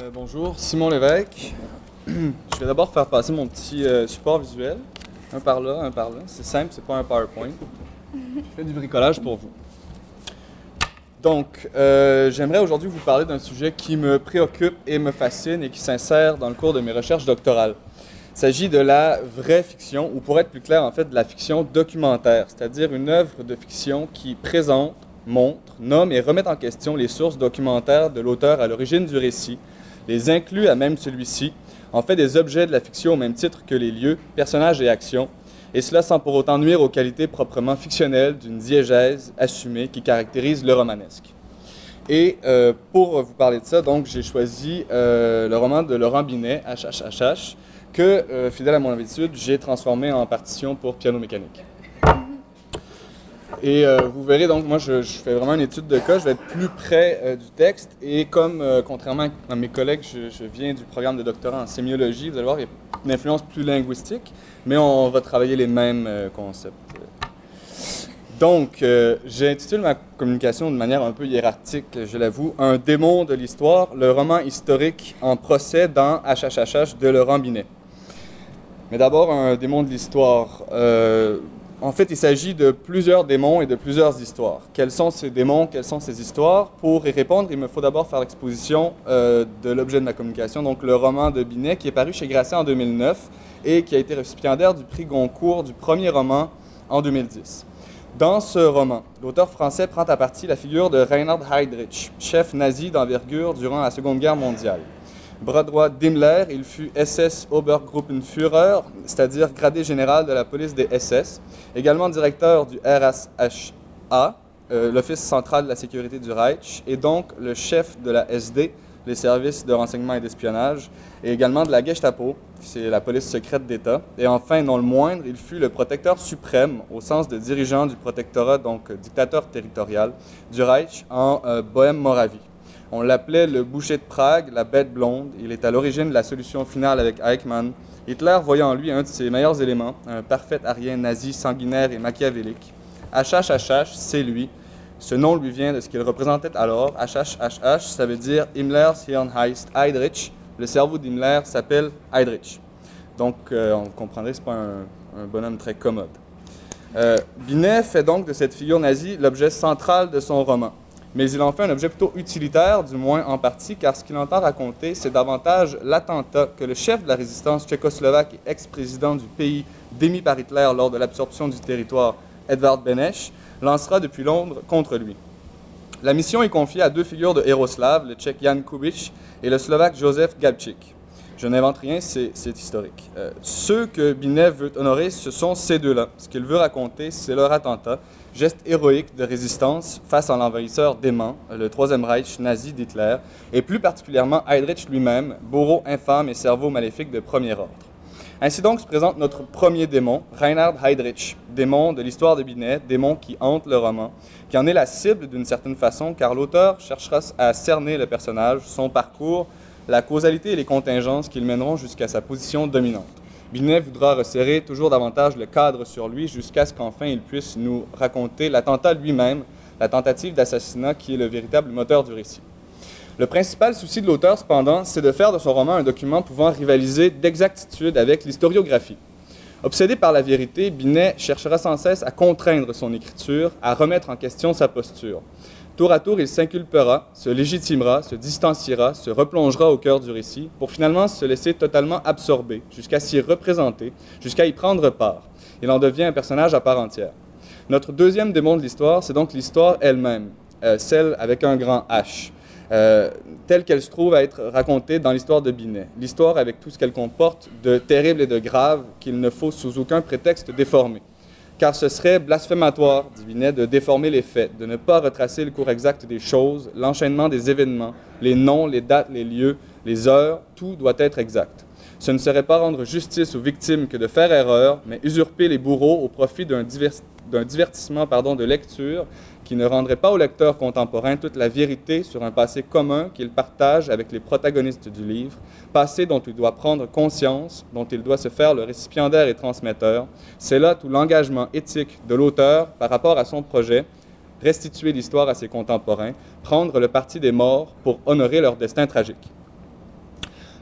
Bonjour, Simon Lévesque. Je vais d'abord faire passer mon petit support visuel. Un par là, un par là. C'est simple, c'est pas un PowerPoint. Je fais du bricolage pour vous. Donc, j'aimerais aujourd'hui vous parler d'un sujet qui me préoccupe et me fascine et qui s'insère dans le cours de mes recherches doctorales. Il s'agit de la vraie fiction, ou pour être plus clair, en fait, de la fiction documentaire, c'est-à-dire une œuvre de fiction qui présente, montre, nomme et remet en question les sources documentaires de l'auteur à l'origine du récit, les inclut à même celui-ci, en fait des objets de la fiction au même titre que les lieux, personnages et actions, et cela sans pour autant nuire aux qualités proprement fictionnelles d'une diégèse assumée qui caractérise le romanesque. Et pour vous parler de ça, donc, j'ai choisi le roman de Laurent Binet, HHHH, que, fidèle à mon habitude, j'ai transformé en partition pour piano mécanique. Et vous verrez, donc, moi, je fais vraiment une étude de cas, je vais être plus près du texte, et comme, contrairement à mes collègues, je viens du programme de doctorat en sémiologie, vous allez voir, il y a une influence plus linguistique, mais on va travailler les mêmes concepts. Donc, j'ai intitulé ma communication de manière un peu hiérarchique, je l'avoue, « Un démon de l'histoire, le roman historique en procès dans HHHH de Laurent Binet ». Mais d'abord, un démon de l'histoire. En fait, il s'agit de plusieurs démons et de plusieurs histoires. Quels sont ces démons, quelles sont ces histoires? Pour y répondre, il me faut d'abord faire l'exposition de l'objet de ma communication, donc le roman de Binet, qui est paru chez Grasset en 2009 et qui a été récipiendaire du prix Goncourt du premier roman en 2010. Dans ce roman, l'auteur français prend à partie la figure de Reinhard Heydrich, chef nazi d'envergure durant la Seconde Guerre mondiale. Bras droit d'Himmler, il fut SS Obergruppenführer, c'est-à-dire gradé général de la police des SS, également directeur du RSHA, l'Office central de la sécurité du Reich, et donc le chef de la SD, les services de renseignement et d'espionnage, et également de la Gestapo, c'est la police secrète d'État. Et enfin, non le moindre, il fut le protecteur suprême, au sens de dirigeant du protectorat, donc dictateur territorial, du Reich en Bohême-Moravie. On l'appelait le boucher de Prague, la bête blonde. Il est à l'origine de la solution finale avec Eichmann. Hitler voyant en lui un de ses meilleurs éléments, un parfait arien nazi sanguinaire et machiavélique. HHHH, c'est lui. Ce nom lui vient de ce qu'il représentait alors. HHHH, ça veut dire Himmlers Hirn heißt Heydrich. Le cerveau d'Himmler s'appelle Heydrich. Donc, on comprendrait que ce n'est pas un bonhomme très commode. Binet fait donc de cette figure nazie l'objet central de son roman. Mais il en fait un objet plutôt utilitaire, du moins en partie, car ce qu'il entend raconter, c'est davantage l'attentat que le chef de la résistance tchécoslovaque et ex-président du pays démis par Hitler lors de l'absorption du territoire, Edvard Beneš, lancera depuis Londres contre lui. La mission est confiée à deux figures de héros slaves, le tchèque Jan Kubiš et le slovaque Josef Gabčík. Je n'invente rien, c'est historique. Ceux que Binet veut honorer, ce sont ces deux-là. Ce qu'il veut raconter, c'est leur attentat, geste héroïque de résistance face à l'envahisseur dément, le Troisième Reich nazi d'Hitler, et plus particulièrement Heydrich lui-même, bourreau infâme et cerveau maléfique de premier ordre. Ainsi donc se présente notre premier démon, Reinhard Heydrich, démon de l'histoire de Binet, démon qui hante le roman, qui en est la cible d'une certaine façon, car l'auteur cherchera à cerner le personnage, son parcours, la causalité et les contingences qui le mèneront jusqu'à sa position dominante. Binet voudra resserrer toujours davantage le cadre sur lui jusqu'à ce qu'enfin il puisse nous raconter l'attentat lui-même, la tentative d'assassinat qui est le véritable moteur du récit. Le principal souci de l'auteur, cependant, c'est de faire de son roman un document pouvant rivaliser d'exactitude avec l'historiographie. Obsédé par la vérité, Binet cherchera sans cesse à contraindre son écriture, à remettre en question sa posture. Tour à tour, il s'inculpera, se légitimera, se distanciera, se replongera au cœur du récit, pour finalement se laisser totalement absorber, jusqu'à s'y représenter, jusqu'à y prendre part. Il en devient un personnage à part entière. Notre deuxième démon de l'histoire, c'est donc l'histoire elle-même, celle avec un grand H, telle qu'elle se trouve à être racontée dans l'histoire de Binet. L'histoire avec tout ce qu'elle comporte de terrible et de grave qu'il ne faut sous aucun prétexte déformer. Car ce serait blasphématoire, dit Binet, de déformer les faits, de ne pas retracer le cours exact des choses, l'enchaînement des événements, les noms, les dates, les lieux, les heures, tout doit être exact. Ce ne serait pas rendre justice aux victimes que de faire erreur, mais usurper les bourreaux au profit d'un divertissement de lecture qui ne rendrait pas au lecteur contemporain toute la vérité sur un passé commun qu'il partage avec les protagonistes du livre, passé dont il doit prendre conscience, dont il doit se faire le récipiendaire et transmetteur. C'est là tout l'engagement éthique de l'auteur par rapport à son projet, restituer l'histoire à ses contemporains, prendre le parti des morts pour honorer leur destin tragique.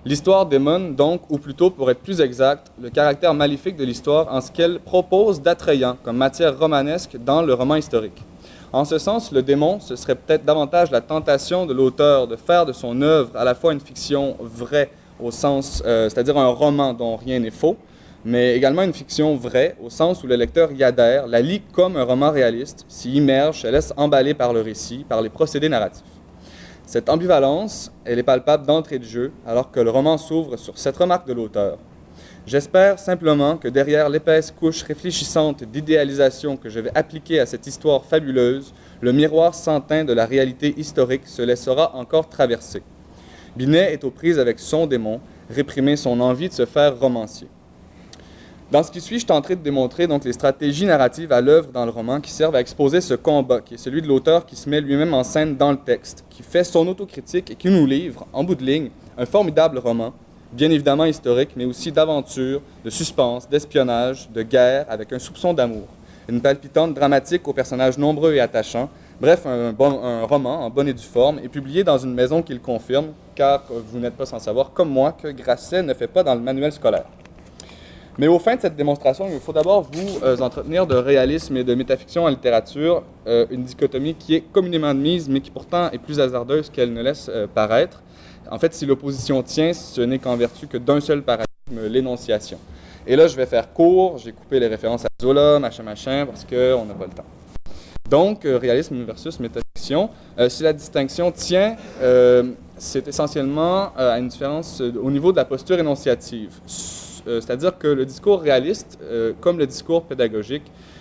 L'histoire démone donc, ou plutôt pour être plus exact, le caractère maléfique de l'histoire en ce qu'elle propose d'attrayant comme matière romanesque dans le roman historique. En ce sens, le démon, ce serait peut-être davantage la tentation de l'auteur de faire de son œuvre à la fois une fiction vraie au sens, c'est-à-dire un roman dont rien n'est faux, mais également une fiction vraie au sens où le lecteur y adhère, la lit comme un roman réaliste, s'y immerge, se laisse emballer par le récit, par les procédés narratifs. Cette ambivalence, elle est palpable d'entrée de jeu, alors que le roman s'ouvre sur cette remarque de l'auteur. J'espère simplement que derrière l'épaisse couche réfléchissante d'idéalisation que je vais appliquer à cette histoire fabuleuse, le miroir sans teint de la réalité historique se laissera encore traverser. Binet est aux prises avec son démon, réprimer son envie de se faire romancier. Dans ce qui suit, je tenterai de démontrer donc les stratégies narratives à l'œuvre dans le roman qui servent à exposer ce combat, qui est celui de l'auteur qui se met lui-même en scène dans le texte, qui fait son autocritique et qui nous livre, en bout de ligne, un formidable roman, bien évidemment historique, mais aussi d'aventure, de suspense, d'espionnage, de guerre, avec un soupçon d'amour. Une palpitante dramatique aux personnages nombreux et attachants. Bref, un roman en bonne et due forme, et publié dans une maison qui le confirme, car vous n'êtes pas sans savoir, comme moi, que Grasset ne fait pas dans le manuel scolaire. Mais au fin de cette démonstration, il faut d'abord vous entretenir de réalisme et de métafiction en littérature, une dichotomie qui est communément admise, mais qui pourtant est plus hasardeuse qu'elle ne laisse paraître. En fait, si l'opposition tient, ce n'est qu'en vertu que d'un seul paradigme, l'énonciation. Et là, je vais faire court, j'ai coupé les références à Zola, machin, parce qu'on n'a pas le temps. Donc, réalisme versus métafiction. Si la distinction tient, c'est essentiellement à une différence au niveau de la posture énonciative. C'est-à-dire que le discours réaliste, comme le discours pédagogique,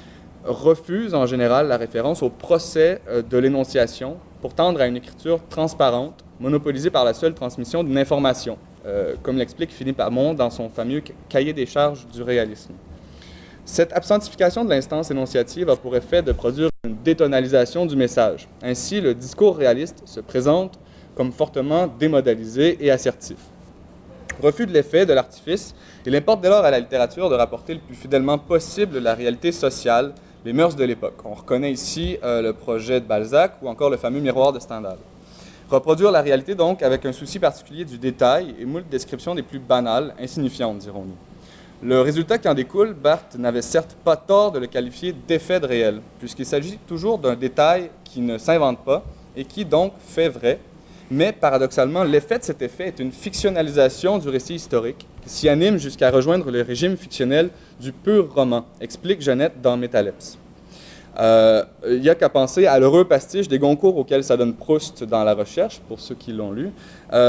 refuse en général la référence au procès de l'énonciation pour tendre à une écriture transparente, monopolisée par la seule transmission d'une information, comme l'explique Philippe Hamon dans son fameux cahier des charges du réalisme. Cette absentification de l'instance énonciative a pour effet de produire une détonalisation du message. Ainsi, le discours réaliste se présente comme fortement démodalisé et assertif. Refus de l'effet, de l'artifice, il importe dès lors à la littérature de rapporter le plus fidèlement possible la réalité sociale, les mœurs de l'époque. On reconnaît ici le projet de Balzac ou encore le fameux miroir de Stendhal. Reproduire la réalité donc avec un souci particulier du détail et moult descriptions des plus banales, insignifiantes, dirons-nous. Le résultat qui en découle, Barthes n'avait certes pas tort de le qualifier d'effet de réel, puisqu'il s'agit toujours d'un détail qui ne s'invente pas et qui donc fait vrai. Mais paradoxalement, l'effet de cet effet est une fictionnalisation du récit historique qui s'y anime jusqu'à rejoindre le régime fictionnel du pur roman, explique Jeannette dans Métalepse. Il n'y a qu'à penser à l'heureux pastiche des Goncourt auquel ça donne Proust dans La Recherche, pour ceux qui l'ont lu,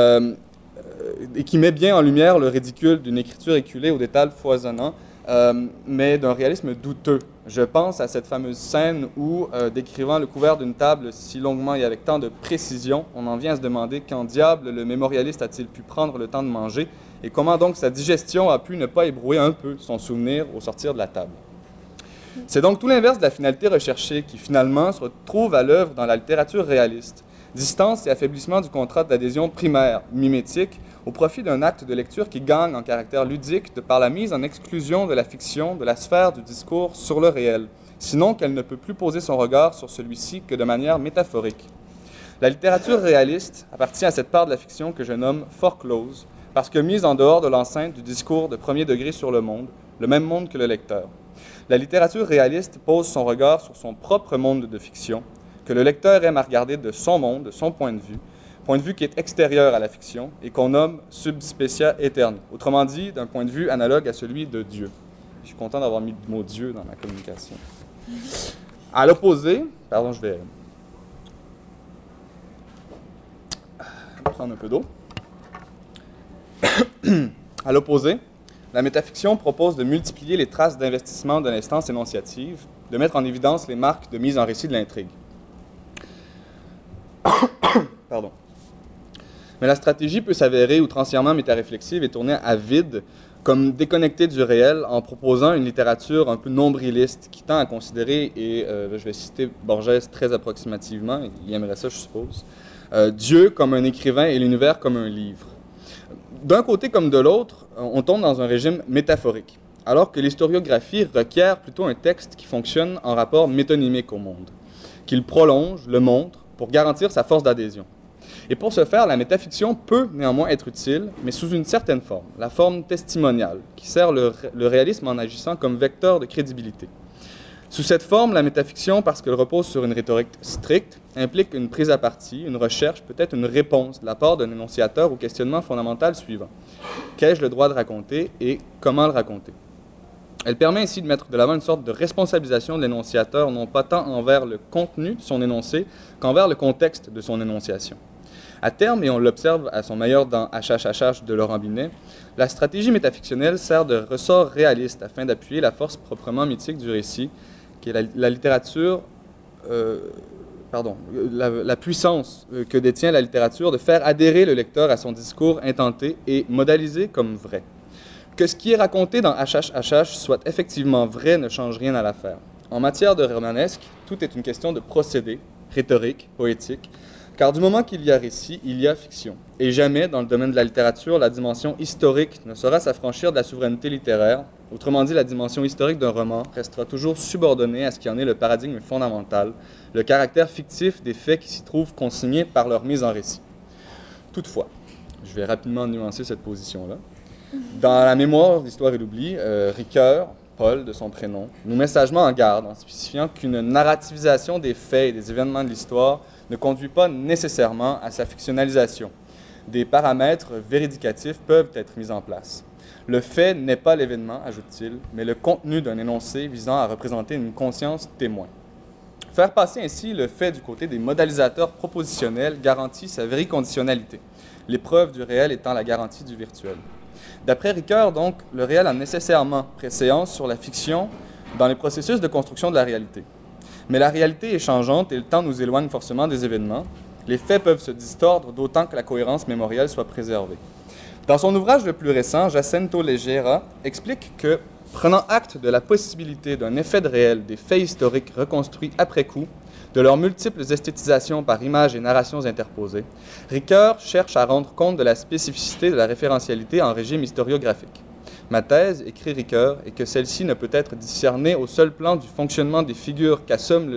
et qui met bien en lumière le ridicule d'une écriture éculée aux détails foisonnants, mais d'un réalisme douteux. Je pense à cette fameuse scène où, décrivant le couvert d'une table si longuement et avec tant de précision, on en vient à se demander quand diable le mémorialiste a-t-il pu prendre le temps de manger et comment donc sa digestion a pu ne pas ébrouer un peu son souvenir au sortir de la table. C'est donc tout l'inverse de la finalité recherchée qui, finalement, se retrouve à l'œuvre dans la littérature réaliste. Distance et affaiblissement du contrat d'adhésion primaire, mimétique, au profit d'un acte de lecture qui gagne en caractère ludique de par la mise en exclusion de la fiction de la sphère du discours sur le réel, sinon qu'elle ne peut plus poser son regard sur celui-ci que de manière métaphorique. La littérature réaliste appartient à cette part de la fiction que je nomme fort close, parce que mise en dehors de l'enceinte du discours de premier degré sur le même monde que le lecteur. La littérature réaliste pose son regard sur son propre monde de fiction, que le lecteur aime à regarder de son monde, de son point de vue qui est extérieur à la fiction et qu'on nomme subspecia aeterni, autrement dit, d'un point de vue analogue à celui de Dieu. Je suis content d'avoir mis le mot Dieu dans ma communication. À l'opposé, pardon, je vais prendre un peu d'eau. À l'opposé, la métafiction propose de multiplier les traces d'investissement de l'instance énonciative, de mettre en évidence les marques de mise en récit de l'intrigue. Pardon. Mais la stratégie peut s'avérer outrancièrement métaréflexive et tourner à vide, comme déconnectée du réel, en proposant une littérature un peu nombriliste qui tend à considérer, et je vais citer Borges très approximativement, il aimerait ça, je suppose, Dieu comme un écrivain et l'univers comme un livre. D'un côté comme de l'autre, on tombe dans un régime métaphorique, alors que l'historiographie requiert plutôt un texte qui fonctionne en rapport métonymique au monde, qu'il prolonge, le montre, pour garantir sa force d'adhésion. Et pour ce faire, la métafiction peut néanmoins être utile, mais sous une certaine forme, la forme testimoniale, qui sert le réalisme en agissant comme vecteur de crédibilité. Sous cette forme, la métafiction, parce qu'elle repose sur une rhétorique stricte, implique une prise à partie, une recherche, peut-être une réponse de la part d'un énonciateur au questionnement fondamental suivant. Qu'ai-je le droit de raconter et comment le raconter? Elle permet ainsi de mettre de l'avant une sorte de responsabilisation de l'énonciateur, non pas tant envers le contenu de son énoncé qu'envers le contexte de son énonciation. À terme, et on l'observe à son meilleur dans HHHH de Laurent Binet, la stratégie métafictionnelle sert de ressort réaliste afin d'appuyer la force proprement mythique du récit, qui est la littérature, la puissance que détient la littérature de faire adhérer le lecteur à son discours intenté et modalisé comme vrai. Que ce qui est raconté dans HHHH soit effectivement vrai ne change rien à l'affaire. En matière de romanesque, tout est une question de procédé, rhétorique, poétique, car du moment qu'il y a récit, il y a fiction. Et jamais, dans le domaine de la littérature, la dimension historique ne saura s'affranchir de la souveraineté littéraire. Autrement dit, la dimension historique d'un roman restera toujours subordonnée à ce qui en est le paradigme fondamental, le caractère fictif des faits qui s'y trouvent consignés par leur mise en récit. Toutefois, je vais rapidement nuancer cette position-là. Dans la mémoire d'Histoire et l'oubli, Ricoeur, Paul de son prénom, nous met sagement en garde en spécifiant qu'une narrativisation des faits et des événements de l'histoire ne conduit pas nécessairement à sa fictionnalisation. Des paramètres véridicatifs peuvent être mis en place. Le fait n'est pas l'événement, ajoute-t-il, mais le contenu d'un énoncé visant à représenter une conscience témoin. Faire passer ainsi le fait du côté des modalisateurs propositionnels garantit sa vériconditionnalité, l'épreuve du réel étant la garantie du virtuel. D'après Ricoeur, donc, le réel a nécessairement préséance sur la fiction dans les processus de construction de la réalité. Mais la réalité est changeante et le temps nous éloigne forcément des événements. Les faits peuvent se distordre, d'autant que la cohérence mémorielle soit préservée. Dans son ouvrage le plus récent, Jacinto Legera explique que, prenant acte de la possibilité d'un effet de réel des faits historiques reconstruits après coup, de leurs multiples esthétisations par images et narrations interposées, Ricoeur cherche à rendre compte de la spécificité de la référentialité en régime historiographique. Ma thèse, écrit Ricoeur, est que celle-ci ne peut être discernée au seul plan du fonctionnement des figures qu'assume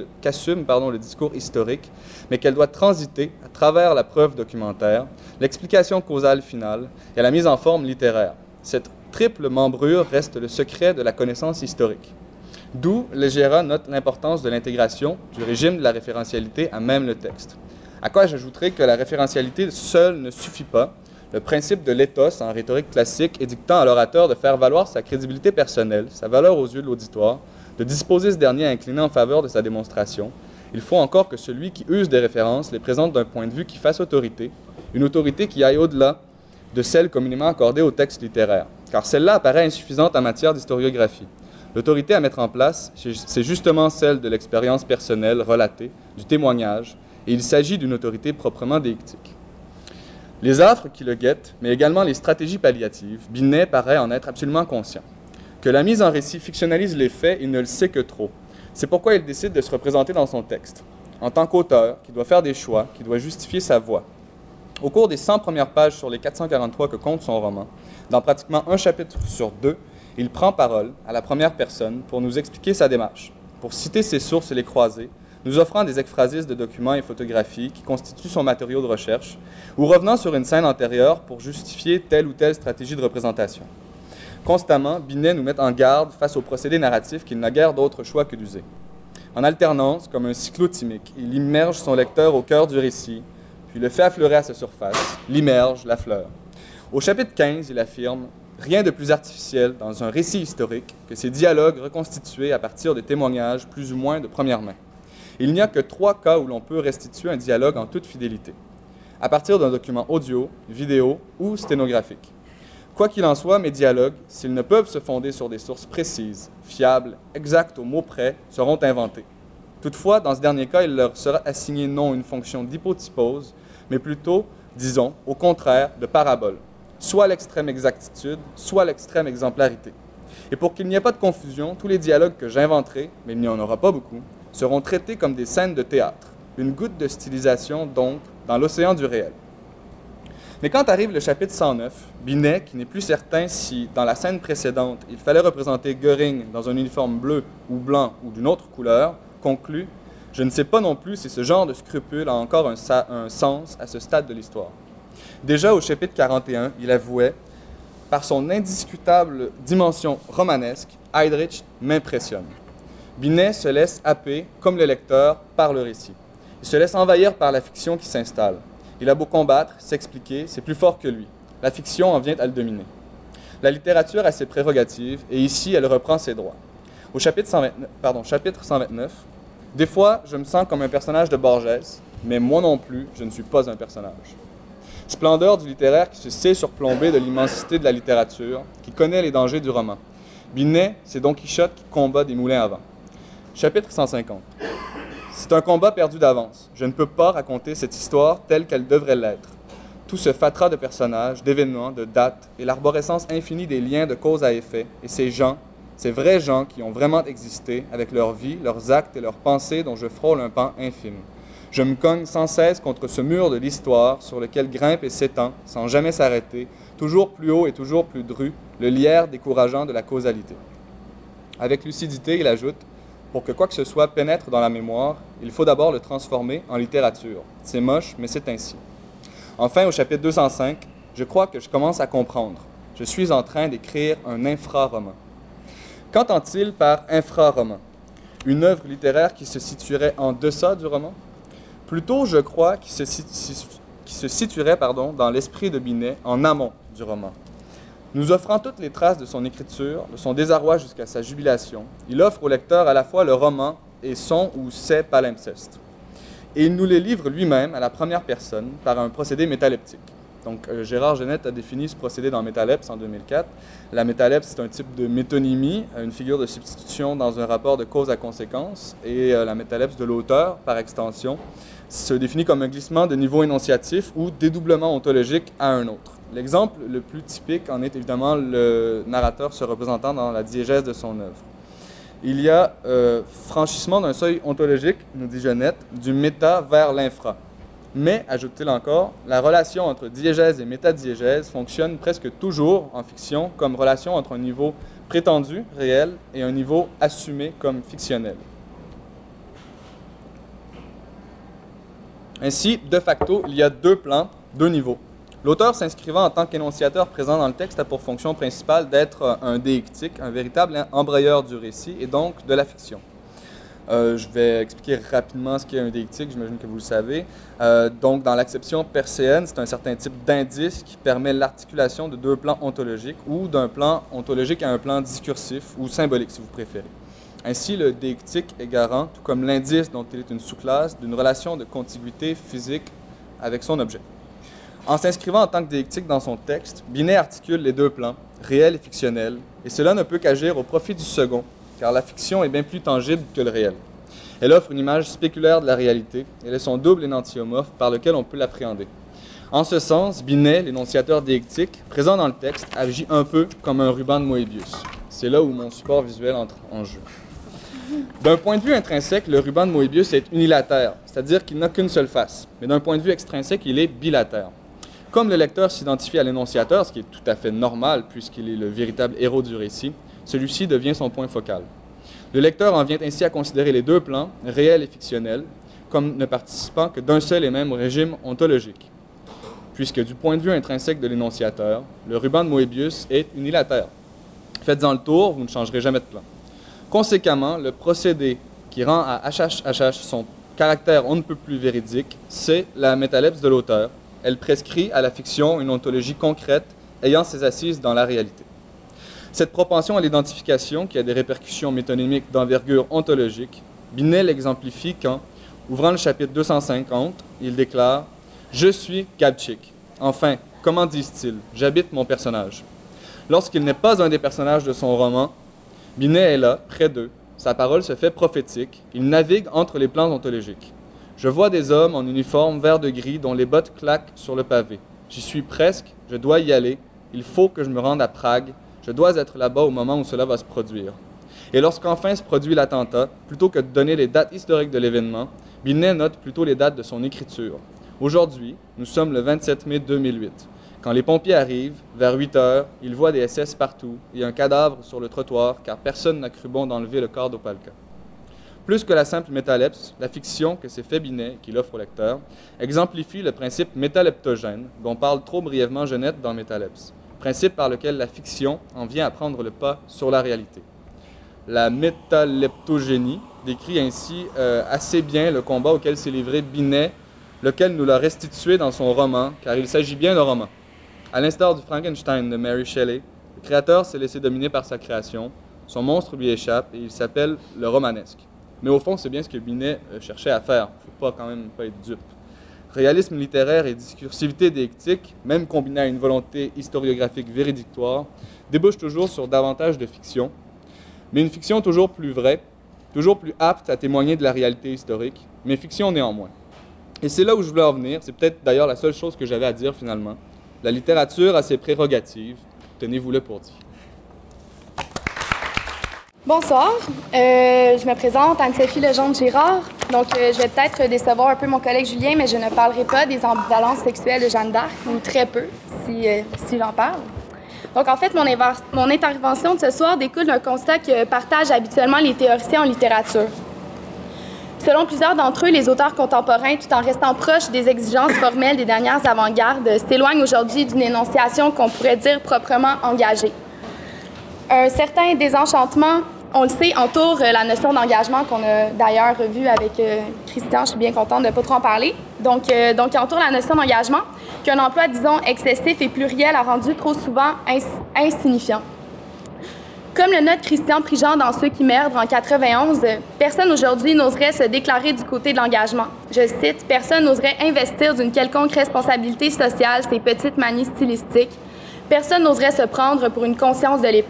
le discours historique, mais qu'elle doit transiter à travers la preuve documentaire, l'explication causale finale et la mise en forme littéraire. Cette triple membrure reste le secret de la connaissance historique. D'où Legera note l'importance de l'intégration du régime de la référentialité à même le texte. À quoi j'ajouterai que la référentialité seule ne suffit pas, le principe de l'éthos en rhétorique classique édictant à l'orateur de faire valoir sa crédibilité personnelle, sa valeur aux yeux de l'auditoire, de disposer ce dernier à incliner en faveur de sa démonstration. Il faut encore que celui qui use des références les présente d'un point de vue qui fasse autorité, une autorité qui aille au-delà de celle communément accordée au texte littéraire, car celle-là apparaît insuffisante en matière d'historiographie. L'autorité à mettre en place, c'est justement celle de l'expérience personnelle relatée, du témoignage, et il s'agit d'une autorité proprement déictique. Les affres qui le guettent, mais également les stratégies palliatives, Binet paraît en être absolument conscient. Que la mise en récit fictionnalise les faits, il ne le sait que trop. C'est pourquoi il décide de se représenter dans son texte. En tant qu'auteur, qui doit faire des choix, qui doit justifier sa voix. Au cours des 100 premières pages sur les 443 que compte son roman, dans pratiquement un chapitre sur deux, il prend parole à la première personne pour nous expliquer sa démarche, pour citer ses sources et les croiser, nous offrant des ekphrasis de documents et photographies qui constituent son matériau de recherche, ou revenant sur une scène antérieure pour justifier telle ou telle stratégie de représentation. Constamment, Binet nous met en garde face au procédé narratif qu'il n'a guère d'autre choix que d'user. En alternance, comme un cyclotimique, il immerge son lecteur au cœur du récit, puis le fait affleurer à sa surface, l'immerge, l'affleure. Au chapitre 15, il affirme « Rien de plus artificiel dans un récit historique que ces dialogues reconstitués à partir de témoignages plus ou moins de première main. Il n'y a que 3 cas où l'on peut restituer un dialogue en toute fidélité, à partir d'un document audio, vidéo ou sténographique. Quoi qu'il en soit, mes dialogues, s'ils ne peuvent se fonder sur des sources précises, fiables, exactes au mot près, seront inventés. Toutefois, dans ce dernier cas, il leur sera assigné non une fonction d'hypotypose, mais plutôt, disons, au contraire, de parabole, soit l'extrême exactitude, soit l'extrême exemplarité. Et pour qu'il n'y ait pas de confusion, tous les dialogues que j'inventerai, mais il n'y en aura pas beaucoup, seront traités comme des scènes de théâtre, une goutte de stylisation donc dans l'océan du réel. Mais quand arrive le chapitre 109, Binet, qui n'est plus certain si, dans la scène précédente, il fallait représenter Göring dans un uniforme bleu ou blanc ou d'une autre couleur, conclut Je ne sais pas non plus si ce genre de scrupule a encore un sens à ce stade de l'histoire. Déjà au chapitre 41, il avouait « Par son indiscutable dimension romanesque, Heydrich m'impressionne. » Binet se laisse happer, comme le lecteur, par le récit. Il se laisse envahir par la fiction qui s'installe. Il a beau combattre, s'expliquer, c'est plus fort que lui. La fiction en vient à le dominer. La littérature a ses prérogatives, et ici, elle reprend ses droits. Au chapitre 129, « Des fois, je me sens comme un personnage de Borges, mais moi non plus, je ne suis pas un personnage. » Splendeur du littéraire qui se sait surplombé de l'immensité de la littérature, qui connaît les dangers du roman. Binet, c'est Don Quichotte qui combat des moulins à vent. Chapitre 150. C'est un combat perdu d'avance. Je ne peux pas raconter cette histoire telle qu'elle devrait l'être. Tout ce fatras de personnages, d'événements, de dates et l'arborescence infinie des liens de cause à effet, et ces gens, ces vrais gens qui ont vraiment existé, avec leur vie, leurs actes et leurs pensées dont je frôle un pan infime. Je me cogne sans cesse contre ce mur de l'histoire sur lequel grimpe et s'étend, sans jamais s'arrêter, toujours plus haut et toujours plus dru, le lierre décourageant de la causalité. Avec lucidité, il ajoute « Pour que quoi que ce soit pénètre dans la mémoire, il faut d'abord le transformer en littérature. C'est moche, mais c'est ainsi. » Enfin, au chapitre 205, je crois que je commence à comprendre. Je suis en train d'écrire un infraroman. Qu'entend-il par infraroman? Une œuvre littéraire qui se situerait en deçà du roman? Plutôt, je crois qu'il se situerait dans l'esprit de Binet en amont du roman. Nous offrant toutes les traces de son écriture, de son désarroi jusqu'à sa jubilation, il offre au lecteur à la fois le roman et son ou ses palimpsestes. Et il nous les livre lui-même à la première personne par un procédé métaleptique. Donc, Gérard Genette a défini ce procédé dans Métalepse en 2004. La métalepse, c'est un type de métonymie, une figure de substitution dans un rapport de cause à conséquence, et la métalepse de l'auteur, par extension, se définit comme un glissement de niveau énonciatif ou dédoublement ontologique à un autre. L'exemple le plus typique en est évidemment le narrateur se représentant dans la diégèse de son œuvre. Il y a franchissement d'un seuil ontologique, nous dit Genette, du méta vers l'infra. Mais, ajoute-t-il encore, la relation entre diégèse et métadiégèse fonctionne presque toujours en fiction comme relation entre un niveau prétendu, réel, et un niveau assumé comme fictionnel. Ainsi, de facto, il y a deux plans, deux niveaux. L'auteur s'inscrivant en tant qu'énonciateur présent dans le texte a pour fonction principale d'être un déictique, un véritable embrayeur du récit et donc de la fiction. Je vais expliquer rapidement ce qu'est un déictique, j'imagine que vous le savez. Donc, dans l'acception perséenne, c'est un certain type d'indice qui permet l'articulation de deux plans ontologiques ou d'un plan ontologique à un plan discursif ou symbolique, si vous préférez. Ainsi, le déictique est garant, tout comme l'indice dont il est une sous-classe, d'une relation de contiguïté physique avec son objet. En s'inscrivant en tant que déictique dans son texte, Binet articule les deux plans, réel et fictionnel, et cela ne peut qu'agir au profit du second, car la fiction est bien plus tangible que le réel. Elle offre une image spéculaire de la réalité, elle est son double énantiomorphe par lequel on peut l'appréhender. En ce sens, Binet, l'énonciateur déictique, présent dans le texte, agit un peu comme un ruban de Moebius. C'est là où mon support visuel entre en jeu. D'un point de vue intrinsèque, le ruban de Moebius est unilatère, c'est-à-dire qu'il n'a qu'une seule face. Mais d'un point de vue extrinsèque, il est bilatère. Comme le lecteur s'identifie à l'énonciateur, ce qui est tout à fait normal puisqu'il est le véritable héros du récit, celui-ci devient son point focal. Le lecteur en vient ainsi à considérer les deux plans, réel et fictionnel, comme ne participant que d'un seul et même régime ontologique. Puisque du point de vue intrinsèque de l'énonciateur, le ruban de Moebius est unilatère. Faites-en le tour, vous ne changerez jamais de plan. Conséquemment, le procédé qui rend à HHHH son caractère on ne peut plus véridique, c'est la métalepse de l'auteur. Elle prescrit à la fiction une ontologie concrète ayant ses assises dans la réalité. Cette propension à l'identification, qui a des répercussions métonymiques d'envergure ontologique, Binet l'exemplifie quand, ouvrant le chapitre 250, il déclare « Je suis Gabčík. Enfin, comment disent-ils? J'habite mon personnage. » Lorsqu'il n'est pas un des personnages de son roman, Binet est là, près d'eux. Sa parole se fait prophétique. Il navigue entre les plans ontologiques. Je vois des hommes en uniforme vert de gris dont les bottes claquent sur le pavé. J'y suis presque, je dois y aller. Il faut que je me rende à Prague. Je dois être là-bas au moment où cela va se produire. Et lorsqu'enfin se produit l'attentat, plutôt que de donner les dates historiques de l'événement, Binet note plutôt les dates de son écriture. Aujourd'hui, nous sommes le 27 mai 2008. Quand les pompiers arrivent, vers 8 heures, ils voient des SS partout et un cadavre sur le trottoir car personne n'a cru bon d'enlever le corps d'Opalka. Plus que la simple métalepse, la fiction que s'est fait Binet, qu'il offre au lecteur, exemplifie le principe métaleptogène, dont parle trop brièvement Genette dans Métalepse, principe par lequel la fiction en vient à prendre le pas sur la réalité. La métaleptogénie décrit ainsi assez bien le combat auquel s'est livré Binet, lequel nous l'a restitué dans son roman, car il s'agit bien de roman. À l'instar du Frankenstein de Mary Shelley, le créateur s'est laissé dominer par sa création, son monstre lui échappe et il s'appelle le romanesque. Mais au fond, c'est bien ce que Binet cherchait à faire. Il ne faut quand même pas être dupe. Réalisme littéraire et discursivité déictique, même combinés à une volonté historiographique véridictoire, débouchent toujours sur davantage de fiction, mais une fiction toujours plus vraie, toujours plus apte à témoigner de la réalité historique, mais fiction néanmoins. Et c'est là où je voulais en venir, c'est peut-être d'ailleurs la seule chose que j'avais à dire finalement. La littérature a ses prérogatives, tenez-vous-le pour dit. Bonsoir, je me présente Anne-Sophie Legendre-Girard. Donc, je vais peut-être décevoir un peu mon collègue Julien, mais je ne parlerai pas des ambivalences sexuelles de Jeanne d'Arc, ou très peu, si j'en parle. Donc, en fait, mon intervention de ce soir découle d'un constat que partagent habituellement les théoriciens en littérature. Selon plusieurs d'entre eux, les auteurs contemporains, tout en restant proches des exigences formelles des dernières avant-gardes, s'éloignent aujourd'hui d'une énonciation qu'on pourrait dire proprement engagée. Un certain désenchantement, on le sait, entoure la notion d'engagement qu'on a d'ailleurs revue avec Christian, je suis bien contente de ne pas trop en parler. Donc, il entoure la notion d'engagement qu'un emploi, disons, excessif et pluriel a rendu trop souvent insignifiant. Comme le note Christian Prigent dans Ceux qui merdent en 91, personne aujourd'hui n'oserait se déclarer du côté de l'engagement. Je cite, « Personne n'oserait investir d'une quelconque responsabilité sociale ces petites manies stylistiques. Personne n'oserait se prendre pour une conscience de l'époque. »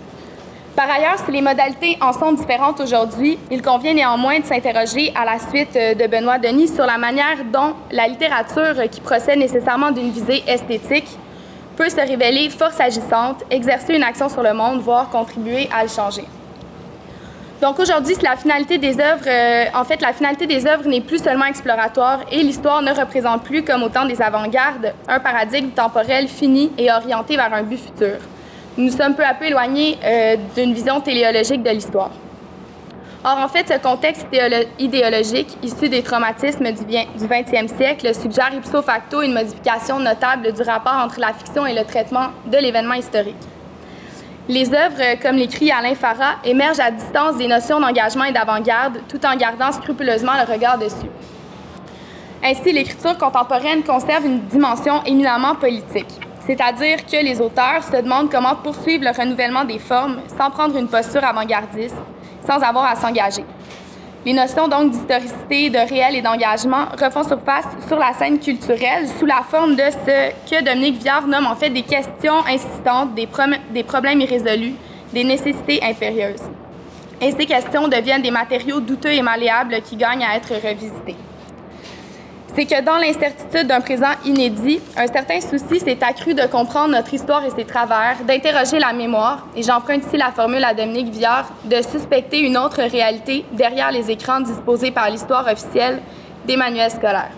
Par ailleurs, si les modalités en sont différentes aujourd'hui, il convient néanmoins de s'interroger à la suite de Benoît Denis sur la manière dont la littérature, qui procède nécessairement d'une visée esthétique, peut se révéler force agissante, exercer une action sur le monde, voire contribuer à le changer. Donc aujourd'hui, la finalité des œuvres, la finalité des œuvres n'est plus seulement exploratoire et l'histoire ne représente plus, comme au temps des avant-gardes, un paradigme temporel fini et orienté vers un but futur. Nous sommes peu à peu éloignés d'une vision téléologique de l'histoire. Or, en fait, ce contexte idéologique, issu des traumatismes du 20e siècle, suggère ipso facto une modification notable du rapport entre la fiction et le traitement de l'événement historique. Les œuvres, comme l'écrit Alain Farah, émergent à distance des notions d'engagement et d'avant-garde, tout en gardant scrupuleusement le regard dessus. Ainsi, l'écriture contemporaine conserve une dimension éminemment politique, c'est-à-dire que les auteurs se demandent comment poursuivre le renouvellement des formes sans prendre une posture avant-gardiste, sans avoir à s'engager. Les notions donc d'historicité, de réel et d'engagement refont surface sur la scène culturelle sous la forme de ce que Dominique Viard nomme en fait des questions insistantes, des problèmes irrésolus, des nécessités impérieuses. Et ces questions deviennent des matériaux douteux et malléables qui gagnent à être revisités. C'est que dans l'incertitude d'un présent inédit, un certain souci s'est accru de comprendre notre histoire et ses travers, d'interroger la mémoire, et j'emprunte ici la formule à Dominique Viard, de suspecter une autre réalité derrière les écrans disposés par l'histoire officielle des manuels scolaires.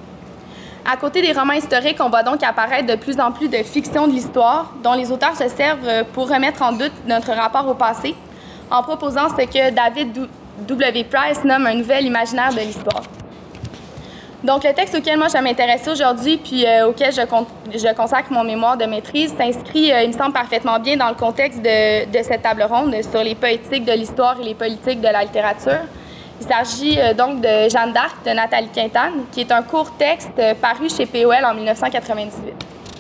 À côté des romans historiques, on voit donc apparaître de plus en plus de fiction de l'histoire, dont les auteurs se servent pour remettre en doute notre rapport au passé, en proposant ce que David W. Price nomme un nouvel imaginaire de l'histoire. Donc, le texte auquel moi je m'intéresse aujourd'hui, puis auquel je consacre mon mémoire de maîtrise, s'inscrit, il me semble, parfaitement bien dans le contexte de cette table ronde sur les poétiques de l'histoire et les politiques de la littérature. Il s'agit donc de Jeanne d'Arc de Nathalie Quintane, qui est un court texte paru chez POL en 1998.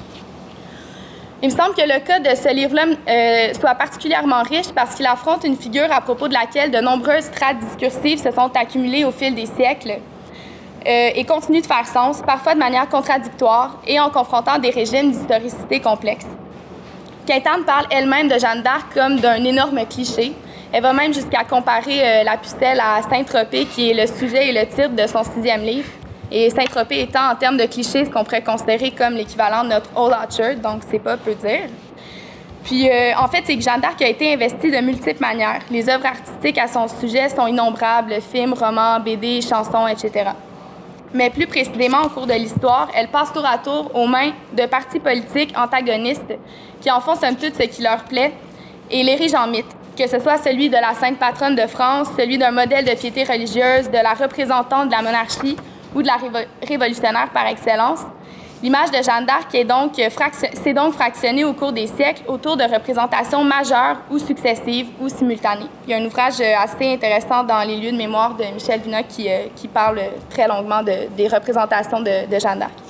Il me semble que le cas de ce livre-là soit particulièrement riche parce qu'il affronte une figure à propos de laquelle de nombreuses strates discursives se sont accumulées au fil des siècles, et continue de faire sens, parfois de manière contradictoire et en confrontant des régimes d'historicité complexes. Quintane parle elle-même de Jeanne d'Arc comme d'un énorme cliché. Elle va même jusqu'à comparer la pucelle à Saint-Tropez, qui est le sujet et le titre de son 6e livre. Et Saint-Tropez étant, en termes de cliché, ce qu'on pourrait considérer comme l'équivalent de notre Old Orchard, donc c'est pas peu dire. Puis, en fait, c'est que Jeanne d'Arc a été investie de multiples manières. Les œuvres artistiques à son sujet sont innombrables, films, romans, BD, chansons, etc. Mais plus précisément, au cours de l'histoire, elle passe tour à tour aux mains de partis politiques antagonistes qui en font somme toute ce qui leur plaît et l'érigent en mythe, que ce soit celui de la sainte patronne de France, celui d'un modèle de piété religieuse, de la représentante de la monarchie ou de la révolutionnaire par excellence. L'image de Jeanne d'Arc s'est donc fractionnée au cours des siècles autour de représentations majeures ou successives ou simultanées. Il y a un ouvrage assez intéressant dans les lieux de mémoire de Michel Vinoc qui parle très longuement des représentations de Jeanne d'Arc.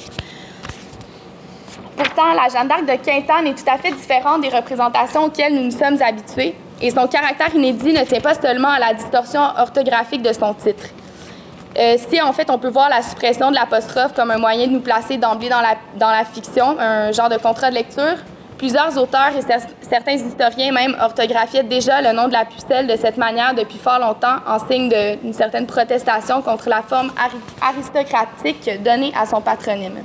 Pourtant, la Jeanne d'Arc de Quintane est tout à fait différente des représentations auxquelles nous nous sommes habitués, et son caractère inédit ne tient pas seulement à la distorsion orthographique de son titre. Si, en fait, on peut voir la suppression de l'apostrophe comme un moyen de nous placer d'emblée dans la fiction, un genre de contrat de lecture, plusieurs auteurs et certains historiens même orthographiaient déjà le nom de la pucelle de cette manière depuis fort longtemps, en signe d'une certaine protestation contre la forme aristocratique donnée à son patronyme.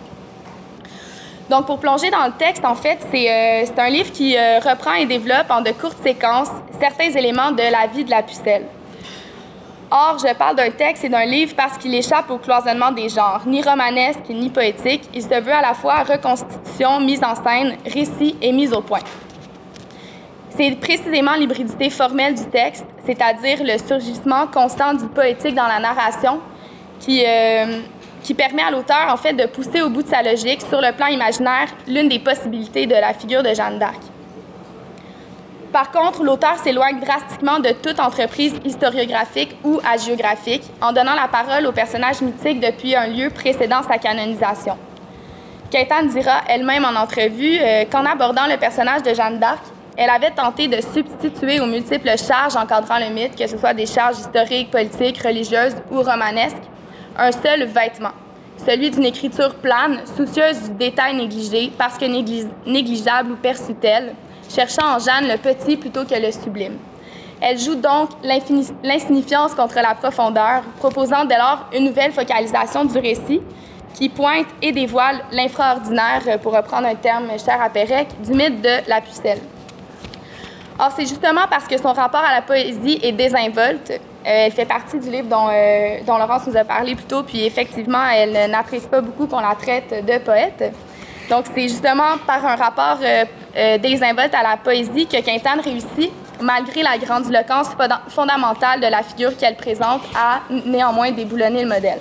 Donc, pour plonger dans le texte, en fait, c'est un livre qui reprend et développe en de courtes séquences certains éléments de la vie de la pucelle. Or, je parle d'un texte et d'un livre parce qu'il échappe au cloisonnement des genres, ni romanesque ni poétique. Il se veut à la fois reconstitution, mise en scène, récit et mise au point. C'est précisément l'hybridité formelle du texte, c'est-à-dire le surgissement constant du poétique dans la narration, qui permet à l'auteur, en fait, de pousser au bout de sa logique, sur le plan imaginaire, l'une des possibilités de la figure de Jeanne d'Arc. Par contre, l'auteur s'éloigne drastiquement de toute entreprise historiographique ou hagiographique, en donnant la parole au personnage mythique depuis un lieu précédant sa canonisation. Quintane dira elle-même en entrevue qu'en abordant le personnage de Jeanne d'Arc, elle avait tenté de substituer aux multiples charges encadrant le mythe, que ce soit des charges historiques, politiques, religieuses ou romanesques, un seul vêtement, celui d'une écriture plane, soucieuse du détail négligé, parce que négligeable ou perçue telle, cherchant en Jeanne le petit plutôt que le sublime. Elle joue donc l'insignifiance contre la profondeur, proposant dès lors une nouvelle focalisation du récit qui pointe et dévoile l'infraordinaire, pour reprendre un terme cher à Pérec, du mythe de la pucelle. Or, c'est justement parce que son rapport à la poésie est désinvolte. Elle fait partie du livre dont Laurence nous a parlé plus tôt, puis effectivement, elle n'apprécie pas beaucoup qu'on la traite de poète. Donc, c'est justement par un rapport désinvolte à la poésie que Quintane réussit, malgré la grandiloquence fondamentale de la figure qu'elle présente, à néanmoins déboulonner le modèle.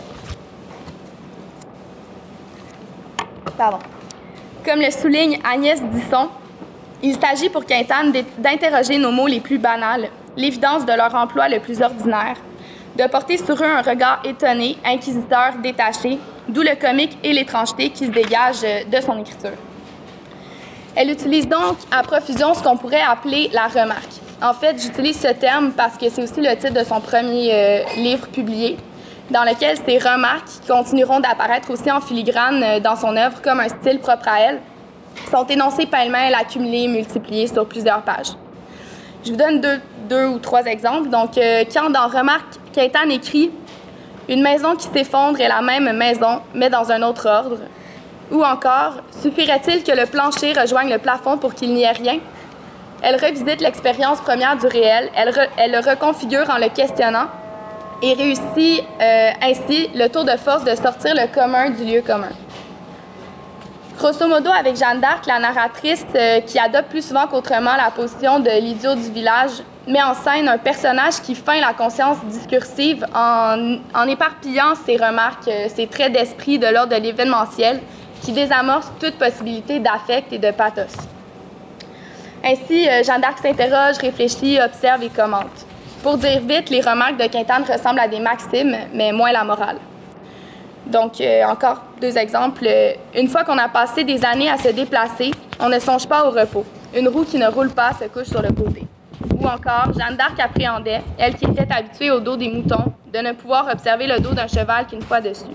Pardon. Comme le souligne Agnès Disson, il s'agit pour Quintane d'interroger nos mots les plus banals, l'évidence de leur emploi le plus ordinaire, de porter sur eux un regard étonné, inquisiteur, détaché, d'où le comique et l'étrangeté qui se dégagent de son écriture. Elle utilise donc à profusion ce qu'on pourrait appeler la remarque. En fait, j'utilise ce terme parce que c'est aussi le titre de son premier livre publié, dans lequel ces remarques, qui continueront d'apparaître aussi en filigrane dans son œuvre comme un style propre à elle, sont énoncées pêle-mêle, accumulées, multipliées sur plusieurs pages. Je vous donne deux ou trois exemples. Donc, quand dans Remarque, Quintane écrit « Une maison qui s'effondre est la même maison, mais dans un autre ordre ». Ou encore « Suffirait-il que le plancher rejoigne le plafond pour qu'il n'y ait rien ?» Elle revisite l'expérience première du réel, elle le reconfigure en le questionnant et réussit ainsi le tour de force de sortir le commun du lieu commun. Grosso modo, avec Jeanne d'Arc, la narratrice, qui adopte plus souvent qu'autrement la position de l'idiot du village, met en scène un personnage qui feint la conscience discursive en éparpillant ses remarques, ses traits d'esprit de l'ordre de l'événementiel, qui désamorce toute possibilité d'affect et de pathos. Ainsi, Jeanne d'Arc s'interroge, réfléchit, observe et commente. Pour dire vite, les remarques de Quintane ressemblent à des maximes, mais moins la morale. Donc, encore deux exemples. Une fois qu'on a passé des années à se déplacer, on ne songe pas au repos. Une roue qui ne roule pas se couche sur le côté. Ou encore, Jeanne d'Arc appréhendait, elle qui était habituée au dos des moutons, de ne pouvoir observer le dos d'un cheval qu'une fois dessus.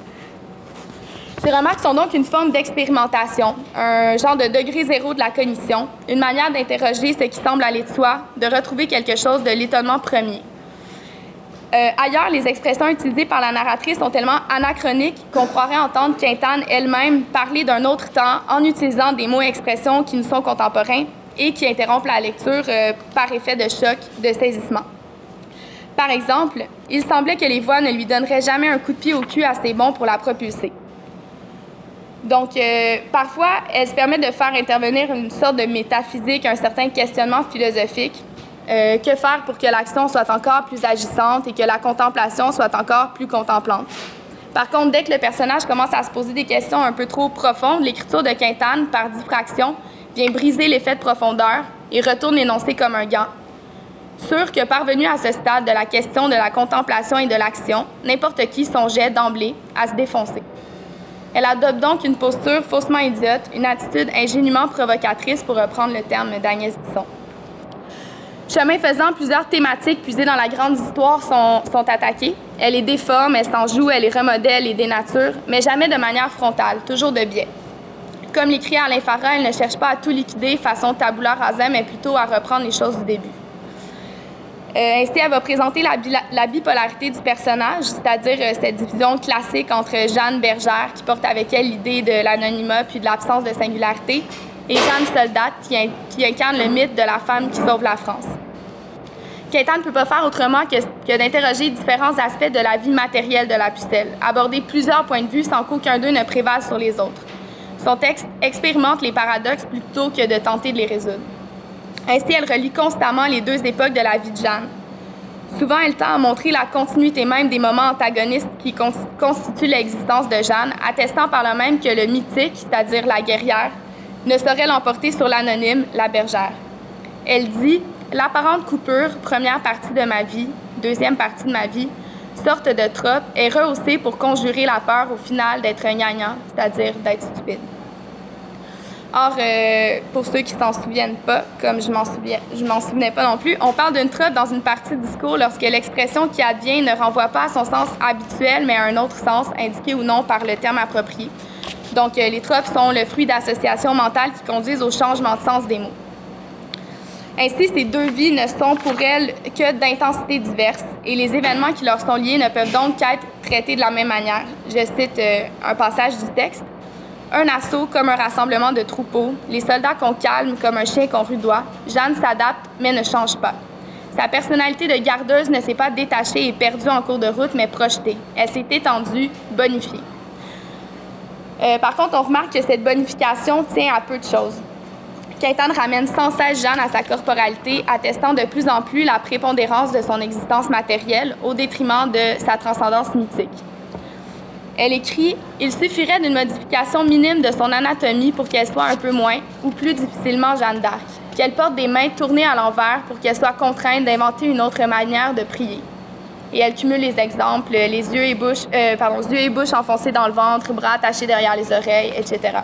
Ces remarques sont donc une forme d'expérimentation, un genre de degré zéro de la cognition, une manière d'interroger ce qui semble aller de soi, de retrouver quelque chose de l'étonnement premier. Ailleurs, les expressions utilisées par la narratrice sont tellement anachroniques qu'on croirait entendre Quintane elle-même parler d'un autre temps en utilisant des mots et expressions qui nous sont contemporains et qui interrompent la lecture par effet de choc, de saisissement. Par exemple, il semblait que les voix ne lui donneraient jamais un coup de pied au cul assez bon pour la propulser. Donc, parfois, elle se permet de faire intervenir une sorte de métaphysique, un certain questionnement philosophique, Que faire pour que l'action soit encore plus agissante et que la contemplation soit encore plus contemplante? Par contre, dès que le personnage commence à se poser des questions un peu trop profondes, l'écriture de Quintane, par diffraction, vient briser l'effet de profondeur et retourne l'énoncé comme un gant. Sûr que parvenu à ce stade de la question de la contemplation et de l'action, n'importe qui songeait d'emblée à se défoncer. Elle adopte donc une posture faussement idiote, une attitude ingénument provocatrice, pour reprendre le terme d'Agnès Bisson. Chemin faisant, plusieurs thématiques puisées dans la grande histoire sont attaquées. Elle les déforme, elle s'en joue, elle les remodèle et dénature, mais jamais de manière frontale, toujours de biais. Comme l'écrit Alain Farah, elle ne cherche pas à tout liquider façon tabula rasa, mais plutôt à reprendre les choses du début. Ainsi, elle va présenter la bipolarité du personnage, c'est-à-dire cette division classique entre Jeanne Bergère, qui porte avec elle l'idée de l'anonymat puis de l'absence de singularité, et Jeanne Soldat, qui incarne le mythe de la femme qui sauve la France. Quintane ne peut pas faire autrement que d'interroger différents aspects de la vie matérielle de la pucelle, aborder plusieurs points de vue sans qu'aucun d'eux ne prévale sur les autres. Son texte expérimente les paradoxes plutôt que de tenter de les résoudre. Ainsi, elle relie constamment les deux époques de la vie de Jeanne. Souvent, elle tend à montrer la continuité même des moments antagonistes qui constituent l'existence de Jeanne, attestant par là même que le mythique, c'est-à-dire la guerrière, ne saurait l'emporter sur l'anonyme, la bergère. Elle dit « L'apparente coupure, première partie de ma vie, deuxième partie de ma vie, sorte de trope, est rehaussée pour conjurer la peur au final d'être gnangnan, c'est-à-dire d'être stupide. » Or, pour ceux qui s'en souviennent pas, comme je m'en souvenais pas non plus, on parle d'une trope dans une partie du discours lorsque l'expression qui advient ne renvoie pas à son sens habituel, mais à un autre sens, indiqué ou non par le terme approprié. Donc, les tropes sont le fruit d'associations mentales qui conduisent au changement de sens des mots. Ainsi, ces deux vies ne sont pour elles que d'intensités diverses et les événements qui leur sont liés ne peuvent donc qu'être traités de la même manière. Je cite un passage du texte. Un assaut comme un rassemblement de troupeaux, les soldats qu'on calme comme un chien qu'on rudoie, Jeanne s'adapte mais ne change pas. Sa personnalité de gardeuse ne s'est pas détachée et perdue en cours de route, mais projetée. Elle s'est étendue, bonifiée. Par contre, on remarque que cette bonification tient à peu de choses. Quintane ramène sans cesse Jeanne à sa corporalité, attestant de plus en plus la prépondérance de son existence matérielle au détriment de sa transcendance mythique. Elle écrit « Il suffirait d'une modification minime de son anatomie pour qu'elle soit un peu moins ou plus difficilement Jeanne d'Arc, qu'elle porte des mains tournées à l'envers pour qu'elle soit contrainte d'inventer une autre manière de prier. » Et elle cumule les exemples, les yeux et bouches enfoncés dans le ventre, bras attachés derrière les oreilles, etc.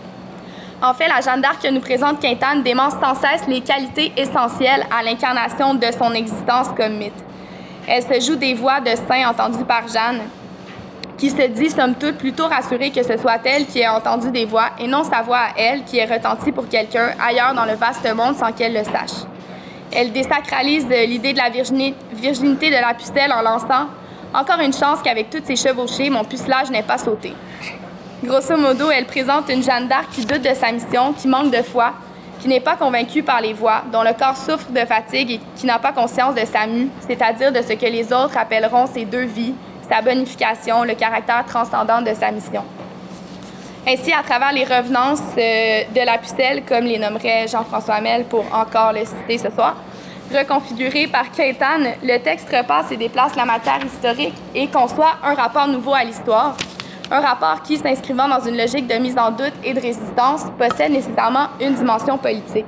En fait, la Jeanne d'Arc que nous présente Quintane dément sans cesse les qualités essentielles à l'incarnation de son existence comme mythe. Elle se joue des voix de saints entendues par Jeanne, qui se dit, somme toute, plutôt rassurée que ce soit elle qui ait entendu des voix et non sa voix à elle qui ait retenti pour quelqu'un ailleurs dans le vaste monde sans qu'elle le sache. Elle désacralise l'idée de la virginité de la pucelle en lançant « Encore une chance qu'avec toutes ces chevauchées, mon pucelage n'ait pas sauté ». Grosso modo, elle présente une Jeanne d'Arc qui doute de sa mission, qui manque de foi, qui n'est pas convaincue par les voix, dont le corps souffre de fatigue et qui n'a pas conscience de sa mue, c'est-à-dire de ce que les autres appelleront ses deux vies, sa bonification, le caractère transcendant de sa mission. Ainsi, à travers les revenances de la pucelle, comme les nommerait Jean-François Hamel pour encore le citer ce soir, reconfiguré par Quintane, le texte repasse et déplace la matière historique et conçoit un rapport nouveau à l'histoire, un rapport qui, s'inscrivant dans une logique de mise en doute et de résistance, possède nécessairement une dimension politique.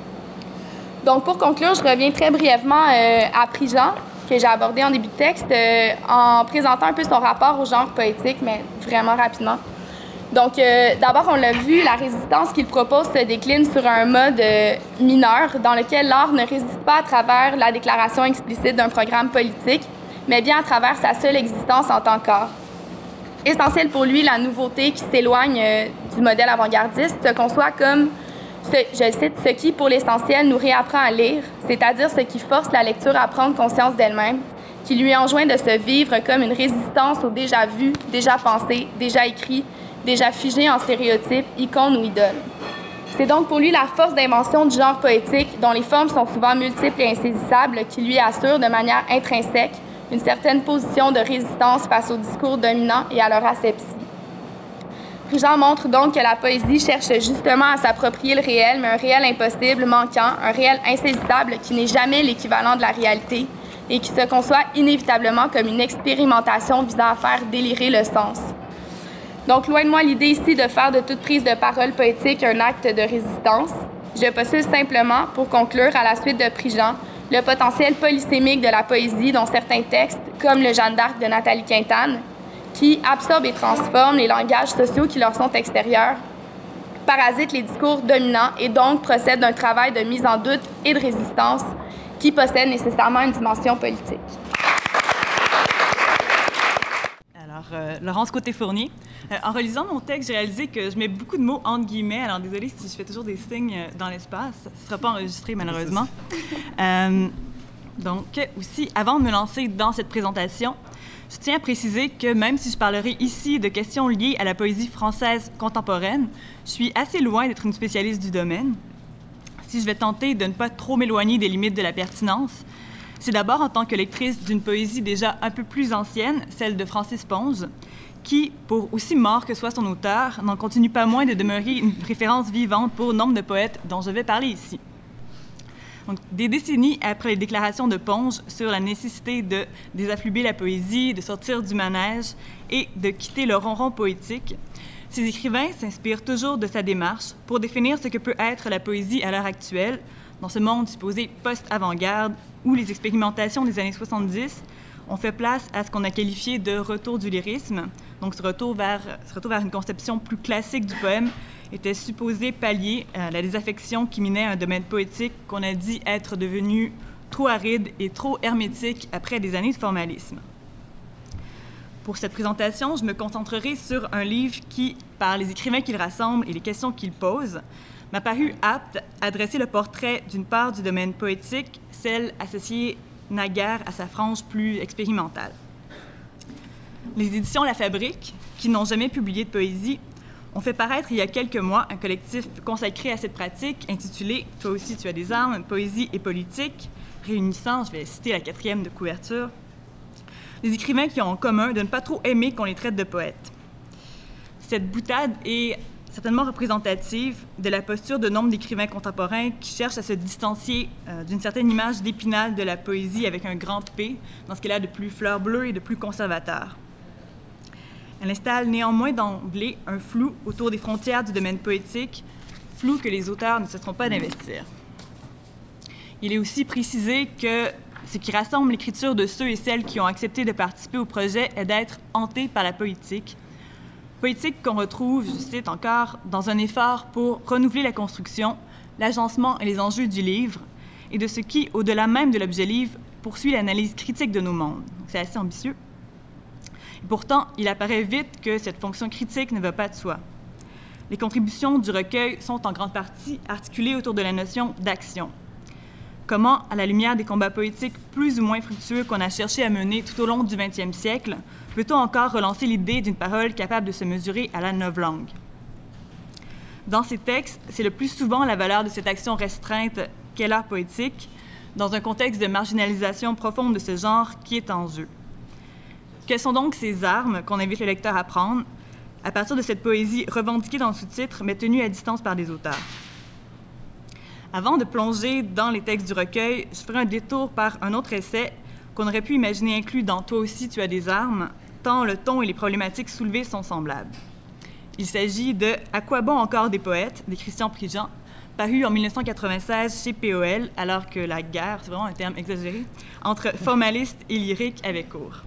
Donc, pour conclure, je reviens très brièvement à Prigent, que j'ai abordé en début de texte, en présentant un peu son rapport au genre poétique, mais vraiment rapidement. Donc, d'abord, on l'a vu, la résistance qu'il propose se décline sur un mode mineur, dans lequel l'art ne résiste pas à travers la déclaration explicite d'un programme politique, mais bien à travers sa seule existence en tant qu'art. Essentiel pour lui, la nouveauté qui s'éloigne du modèle avant-gardiste se conçoit comme, je cite, « ce qui, pour l'essentiel, nous réapprend à lire, c'est-à-dire ce qui force la lecture à prendre conscience d'elle-même, qui lui enjoint de se vivre comme une résistance au déjà vu, déjà pensé, déjà écrit, déjà figé en stéréotypes, icônes ou idoles. » C'est donc pour lui la force d'invention du genre poétique, dont les formes sont souvent multiples et insaisissables, qui lui assure de manière intrinsèque une certaine position de résistance face au discours dominant et à leur asepsie. Prigent montre donc que la poésie cherche justement à s'approprier le réel, mais un réel impossible, manquant, un réel insaisissable qui n'est jamais l'équivalent de la réalité et qui se conçoit inévitablement comme une expérimentation visant à faire délirer le sens. Donc, loin de moi l'idée ici de faire de toute prise de parole poétique un acte de résistance. Je postule simplement, pour conclure, à la suite de Prigent, le potentiel polysémique de la poésie dont certains textes, comme le Jeanne d'Arc de Nathalie Quintane, qui absorbent et transforment les langages sociaux qui leur sont extérieurs, parasitent les discours dominants et donc procèdent d'un travail de mise en doute et de résistance qui possède nécessairement une dimension politique. Alors, Laurence Côté-Fournier. En relisant mon texte, j'ai réalisé que je mets beaucoup de mots entre guillemets. Alors, désolée si je fais toujours des signes dans l'espace. Ce ne sera pas enregistré, malheureusement. Donc, aussi, avant de me lancer dans cette présentation, je tiens à préciser que même si je parlerai ici de questions liées à la poésie française contemporaine, je suis assez loin d'être une spécialiste du domaine. Si je vais tenter de ne pas trop m'éloigner des limites de la pertinence, c'est d'abord en tant que lectrice d'une poésie déjà un peu plus ancienne, celle de Francis Ponge, qui, pour aussi mort que soit son auteur, n'en continue pas moins de demeurer une référence vivante pour nombre de poètes dont je vais parler ici. Donc, des décennies après les déclarations de Ponge sur la nécessité de désaffluber la poésie, de sortir du manège et de quitter le ronron poétique, ces écrivains s'inspirent toujours de sa démarche pour définir ce que peut être la poésie à l'heure actuelle, dans ce monde supposé post-avant-garde où les expérimentations des années 70 ont fait place à ce qu'on a qualifié de retour du lyrisme. Donc, ce retour vers une conception plus classique du poème était supposé pallier la désaffection qui minait un domaine poétique qu'on a dit être devenu trop aride et trop hermétique après des années de formalisme. Pour cette présentation, je me concentrerai sur un livre qui, par les écrivains qu'il rassemble et les questions qu'il pose, m'a paru apte à dresser le portrait d'une part du domaine poétique, celle associée naguère à sa frange plus expérimentale. Les éditions La Fabrique, qui n'ont jamais publié de poésie, ont fait paraître il y a quelques mois un collectif consacré à cette pratique intitulé « Toi aussi tu as des armes, poésie et politique », réunissant, je vais citer la 4e de couverture, les écrivains qui ont en commun de ne pas trop aimer qu'on les traite de poètes. Cette boutade est certainement représentative de la posture de nombre d'écrivains contemporains qui cherchent à se distancier d'une certaine image d'Épinal de la poésie avec un grand P, dans ce qu'elle a de plus fleur bleue et de plus conservateur. Elle installe néanmoins d'emblée un flou autour des frontières du domaine poétique, flou que les auteurs ne cesseront pas d'investir. Il est aussi précisé que ce qui rassemble l'écriture de ceux et celles qui ont accepté de participer au projet est d'être hantés par la politique. Politique qu'on retrouve, je cite encore, dans un effort pour renouveler la construction, l'agencement et les enjeux du livre, et de ce qui, au-delà même de l'objet livre, poursuit l'analyse critique de nos mondes. C'est assez ambitieux. Et pourtant, il apparaît vite que cette fonction critique ne va pas de soi. Les contributions du recueil sont en grande partie articulées autour de la notion d'action. Comment, à la lumière des combats poétiques plus ou moins fructueux qu'on a cherché à mener tout au long du 20e siècle, peut-on encore relancer l'idée d'une parole capable de se mesurer à la novlangue? Dans ces textes, c'est le plus souvent la valeur de cette action restreinte qu'est l'art poétique, dans un contexte de marginalisation profonde de ce genre qui est en jeu. Quelles sont donc ces armes qu'on invite le lecteur à prendre à partir de cette poésie revendiquée dans le sous-titre, mais tenue à distance par des auteurs? Avant de plonger dans les textes du recueil, je ferai un détour par un autre essai qu'on aurait pu imaginer inclus dans « Toi aussi, tu as des armes », tant le ton et les problématiques soulevées sont semblables. Il s'agit de « À quoi bon encore des poètes » de Christian Prigent, paru en 1996 chez POL, alors que la guerre, c'est vraiment un terme exagéré, entre formalistes et lyriques avait cours.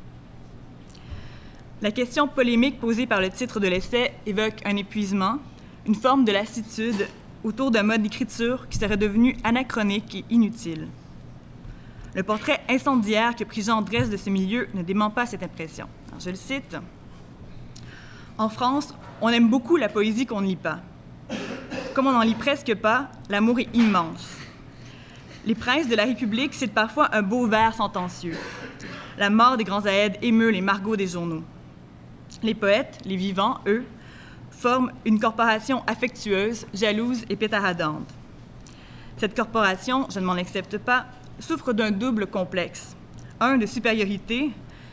La question polémique posée par le titre de l'essai évoque un épuisement, une forme de lassitude autour d'un mode d'écriture qui serait devenu anachronique et inutile. Le portrait incendiaire que Prigent dresse de ce milieu ne dément pas cette impression. Alors, je le cite. « En France, on aime beaucoup la poésie qu'on ne lit pas. Comme on n'en lit presque pas, l'amour est immense. Les princes de la République citent parfois un beau vers sentencieux. La mort des grands aèdes émeut les margots des journaux. Les poètes, les vivants, eux, forment une corporation affectueuse, jalouse et pétaradante. Cette corporation, je ne m'en accepte pas, souffre d'un double complexe. Un de supériorité,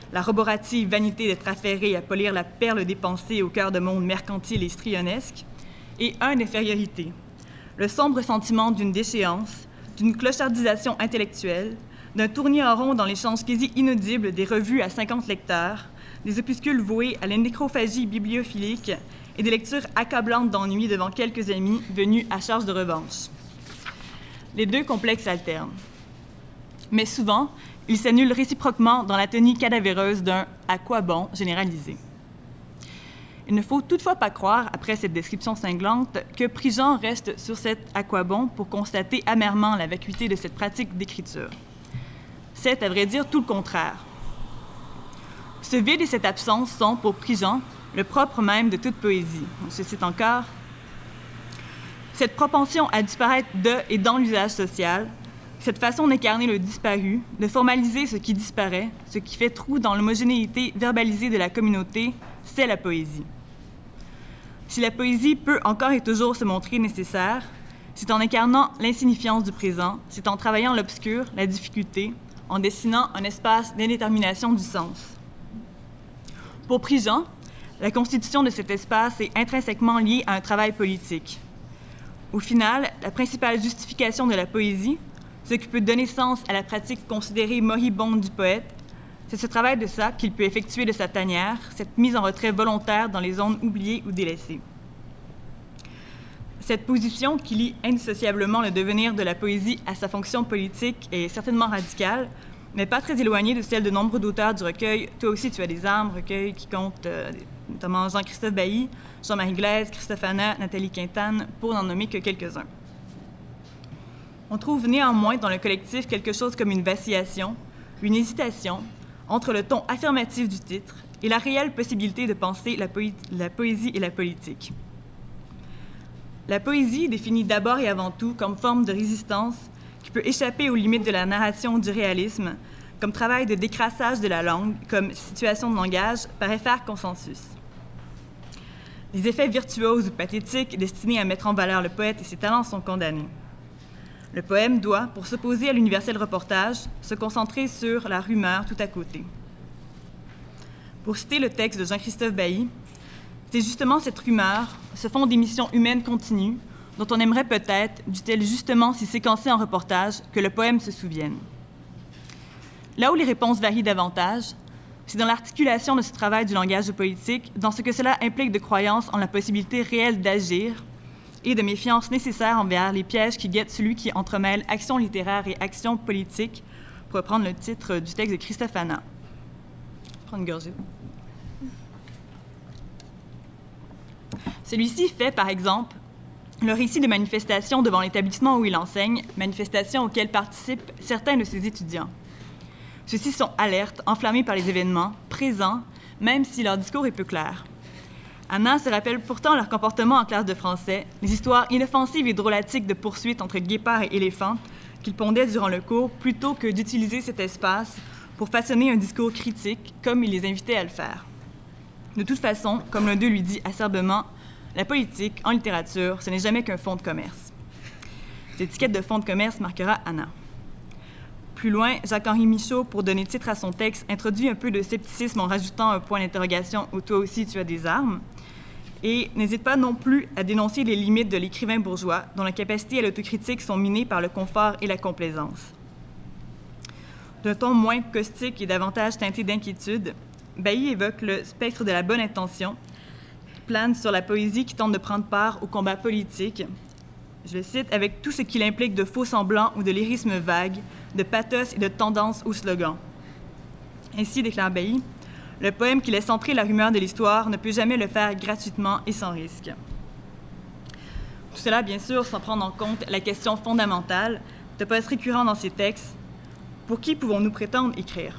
la roborative vanité d'être affairé à polir la perle des pensées au cœur de monde mercantile et strionesque, et un d'infériorité, le sombre sentiment d'une déchéance, d'une clochardisation intellectuelle, d'un tournis en rond dans l'échange quasi inaudible des revues à 50 lecteurs, des opuscules voués à la nécrophagie bibliophilique et des lectures accablantes d'ennui devant quelques amis venus à charge de revanche. Les deux complexes alternent. Mais souvent, ils s'annulent réciproquement dans l'atonie cadavéreuse d'un « à quoi bon » généralisé. Il ne faut toutefois pas croire, après cette description cinglante, que Prigent reste sur cet « à quoi bon » pour constater amèrement la vacuité de cette pratique d'écriture. C'est, à vrai dire, tout le contraire. Ce vide et cette absence sont, pour Prigent, le propre même de toute poésie. Je cite encore « Cette propension à disparaître de et dans l'usage social, cette façon d'incarner le disparu, de formaliser ce qui disparaît, ce qui fait trou dans l'homogénéité verbalisée de la communauté, c'est la poésie. Si la poésie peut encore et toujours se montrer nécessaire, c'est en incarnant l'insignifiance du présent, c'est en travaillant l'obscur, la difficulté, en dessinant un espace d'indétermination du sens. Pour Prigent, la constitution de cet espace est intrinsèquement liée à un travail politique. Au final, la principale justification de la poésie, ce qui peut donner sens à la pratique considérée moribonde du poète, c'est ce travail de sape qu'il peut effectuer de sa tanière, cette mise en retrait volontaire dans les zones oubliées ou délaissées. Cette position qui lie indissociablement le devenir de la poésie à sa fonction politique est certainement radicale, mais pas très éloignée de celle de nombreux d'auteurs du recueil « Toi aussi tu as des armes », recueil qui compte notamment Jean-Christophe Bailly, Jean-Marie Glaise, Christophe Hanna, Nathalie Quintane, pour n'en nommer que quelques-uns. On trouve néanmoins dans le collectif quelque chose comme une vacillation, une hésitation entre le ton affirmatif du titre et la réelle possibilité de penser la poésie et la politique. La poésie est définie d'abord et avant tout comme forme de résistance qui peut échapper aux limites de la narration du réalisme, comme travail de décrassage de la langue, comme situation de langage, paraît faire consensus. Les effets virtuoses ou pathétiques destinés à mettre en valeur le poète et ses talents sont condamnés. Le poème doit, pour s'opposer à l'universel reportage, se concentrer sur la rumeur tout à côté. Pour citer le texte de Jean-Christophe Bailly, c'est justement cette rumeur, ce fond d'émissions humaines continues, dont on aimerait peut-être, dût-elle justement s'y séquencer en reportage, que le poème se souvienne. Là où les réponses varient davantage, c'est dans l'articulation de ce travail du langage politique, dans ce que cela implique de croyance en la possibilité réelle d'agir et de méfiance nécessaire envers les pièges qui guettent celui qui entremêle action littéraire et action politique, pour reprendre le titre du texte de Christophe Hanna. Je vais prendre une gorgée. Celui-ci fait, par exemple, le récit de manifestations devant l'établissement où il enseigne, manifestations auxquelles participent certains de ses étudiants. Ceux-ci sont alertes, enflammés par les événements, présents, même si leur discours est peu clair. Hanna se rappelle pourtant leur comportement en classe de français, les histoires inoffensives et drôlatiques de poursuites entre guépards et éléphants qu'ils pondaient durant le cours, plutôt que d'utiliser cet espace pour façonner un discours critique, comme il les invitait à le faire. De toute façon, comme l'un d'eux lui dit acerbement, la politique, en littérature, ce n'est jamais qu'un fonds de commerce. Cette étiquette de fonds de commerce marquera Hanna. Plus loin, Jacques-Henri Michaud, pour donner titre à son texte, introduit un peu de scepticisme en rajoutant un point d'interrogation où toi aussi tu as des armes, et n'hésite pas non plus à dénoncer les limites de l'écrivain bourgeois, dont la capacité à l'autocritique sont minées par le confort et la complaisance. D'un ton moins caustique et davantage teinté d'inquiétude, Bailly évoque le spectre de la bonne intention, qui plane sur la poésie qui tente de prendre part au combat politique, je le cite, avec tout ce qu'il implique de faux semblants ou de lyrisme vague, de pathos et de tendance au slogan. Ainsi, déclare Bailly, le poème qui laisse entrer la rumeur de l'histoire ne peut jamais le faire gratuitement et sans risque. Tout cela, bien sûr, sans prendre en compte la question fondamentale, de poste récurrent dans ces textes, pour qui pouvons-nous prétendre écrire?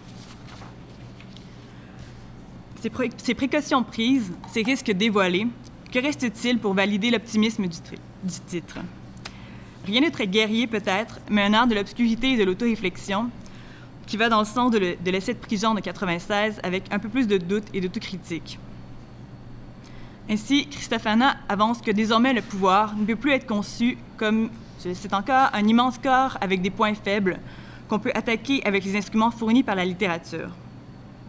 Ces précautions prises, ces risques dévoilés, que reste-t-il pour valider l'optimisme du titre? Rien de très guerrier peut-être, mais un art de l'obscurité et de l'autoréflexion qui va dans le sens de l'essai de Prigent de 96 avec un peu plus de doute et d'autocritique. Ainsi, Christophe Hanna avance que désormais le pouvoir ne peut plus être conçu comme, je cite encore, un immense corps avec des points faibles qu'on peut attaquer avec les instruments fournis par la littérature.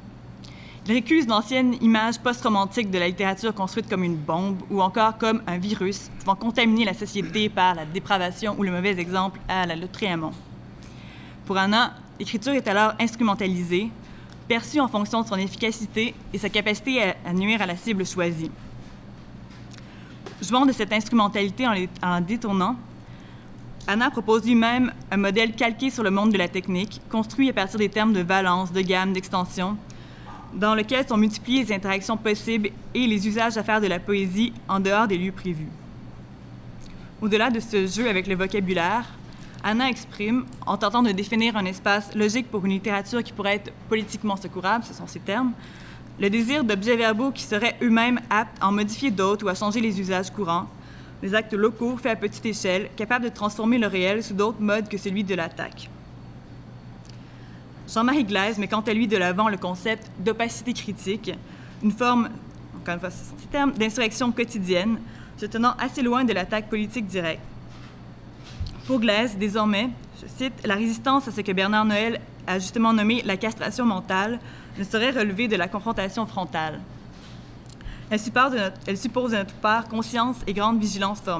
Il récuse l'ancienne image post-romantique de la littérature construite comme une bombe ou encore comme un virus pouvant contaminer la société par la dépravation ou le mauvais exemple à la Lautréamont. Pour Anna, l'écriture est alors instrumentalisée, perçue en fonction de son efficacité et sa capacité à nuire à la cible choisie. Jouant de cette instrumentalité en la détournant, Anna propose lui-même un modèle calqué sur le monde de la technique, construit à partir des termes de valence, de gamme, d'extension, dans lequel sont multipliées les interactions possibles et les usages à faire de la poésie en dehors des lieux prévus. Au-delà de ce jeu avec le vocabulaire, Anna exprime, en tentant de définir un espace logique pour une littérature qui pourrait être politiquement secourable, ce sont ses termes, le désir d'objets verbaux qui seraient eux-mêmes aptes à en modifier d'autres ou à changer les usages courants, des actes locaux faits à petite échelle, capables de transformer le réel sous d'autres modes que celui de l'attaque. Jean-Marie Glaise met quant à lui de l'avant le concept d'opacité critique, une forme, encore une fois, ce sont ces termes, d'insurrection quotidienne, se tenant assez loin de l'attaque politique directe. Pour Glaise, désormais, je cite, « La résistance à ce que Bernard Noël a justement nommé la castration mentale ne saurait relever de la confrontation frontale. Elle suppose de notre part conscience et grande vigilance formelle. »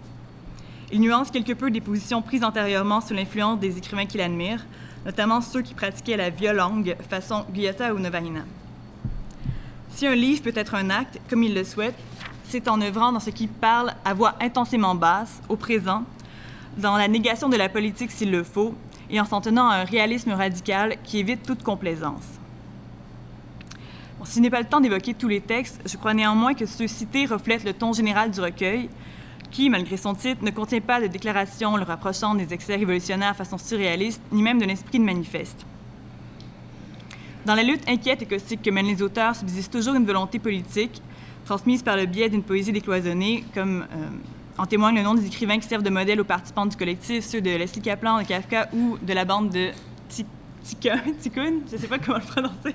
Il nuance quelque peu des positions prises antérieurement sous l'influence des écrivains qu'il admire, notamment ceux qui pratiquaient la violangue façon Guyotat ou Novarina. Si un livre peut être un acte, comme il le souhaite, c'est en œuvrant dans ce qui parle à voix intensément basse, au présent, dans la négation de la politique s'il le faut, et en s'en tenant à un réalisme radical qui évite toute complaisance. Bon, s'il n'est pas le temps d'évoquer tous les textes, je crois néanmoins que ceux cités reflètent le ton général du recueil, qui, malgré son titre, ne contient pas de déclaration le rapprochant des excès révolutionnaires façon surréaliste, ni même de l'esprit de manifeste. Dans la lutte inquiète et caustique que mènent les auteurs subsiste toujours une volonté politique, transmise par le biais d'une poésie décloisonnée, comme en témoigne le nom des écrivains qui servent de modèle aux participants du collectif, ceux de Leslie Kaplan, de Kafka ou de la bande de Tikkun, je ne sais pas comment le prononcer,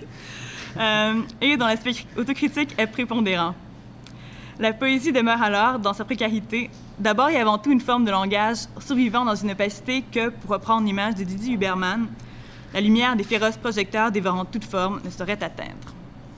et dont l'aspect autocritique est prépondérant. La poésie demeure alors, dans sa précarité, d'abord et avant tout une forme de langage survivant dans une opacité que, pour reprendre l'image de Didier Huberman, la lumière des féroces projecteurs dévorant toute forme ne saurait atteindre.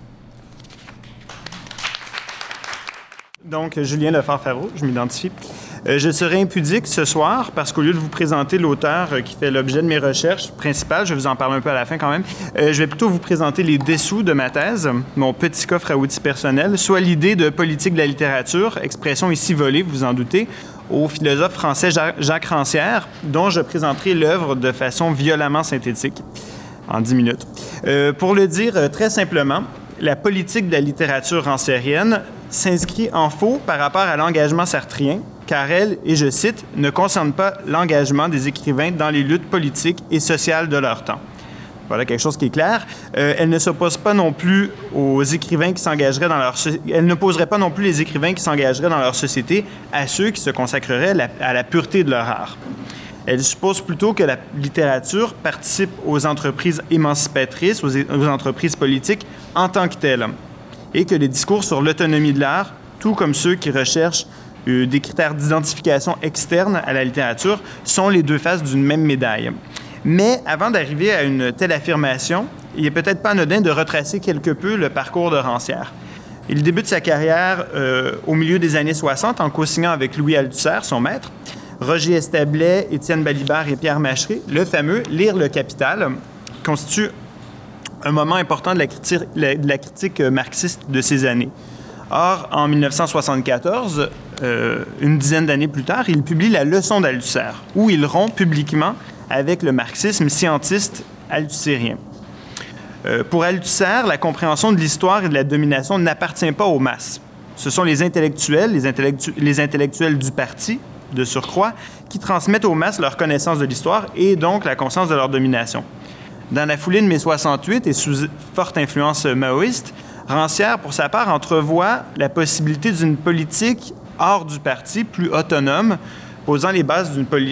Donc, Julien Lefort-Favreau, je m'identifie. Je serai impudique ce soir parce qu'au lieu de vous présenter l'auteur qui fait l'objet de mes recherches principales, je vous en parle un peu à la fin quand même, je vais plutôt vous présenter les dessous de ma thèse, mon petit coffre à outils personnel, soit l'idée de politique de la littérature, expression ici volée, vous vous en doutez, au philosophe français Jacques Rancière, dont je présenterai l'œuvre de façon violemment synthétique, en 10 minutes. Pour le dire très simplement, la politique de la littérature ranciérienne s'inscrit en faux par rapport à l'engagement sartrien, car elle, et je cite, « ne concerne pas l'engagement des écrivains dans les luttes politiques et sociales de leur temps ». Voilà quelque chose qui est clair. Elle ne s'oppose pas non plus aux écrivains qui s'engageraient dans leur... Elle n'opposerait pas non plus les écrivains qui s'engageraient dans leur société à ceux qui se consacreraient à la pureté de leur art. Elle suppose plutôt que la littérature participe aux entreprises émancipatrices, aux entreprises politiques en tant que telles, et que les discours sur l'autonomie de l'art, tout comme ceux qui recherchent des critères d'identification externes à la littérature, sont les deux faces d'une même médaille. Mais avant d'arriver à une telle affirmation, il n'est peut-être pas anodin de retracer quelque peu le parcours de Rancière. Il débute sa carrière au milieu des années 60 en co-signant avec Louis Althusser, son maître, Roger Establet, Étienne Balibar et Pierre Macheret. Le fameux « Lire le Capital » constitue un moment important de la critique marxiste de ces années. Or, en 1974, une dizaine d'années plus tard, il publie La Leçon d'Althusser, où il rompt publiquement avec le marxisme scientiste althussérien. Pour Althusser, la compréhension de l'histoire et de la domination n'appartient pas aux masses. Ce sont les intellectuels, les intellectuels du parti, de surcroît, qui transmettent aux masses leur connaissance de l'histoire et donc la conscience de leur domination. Dans la foulée de mai 68 et sous forte influence maoïste, Rancière, pour sa part, entrevoit la possibilité d'une politique hors du parti, plus autonome, posant les bases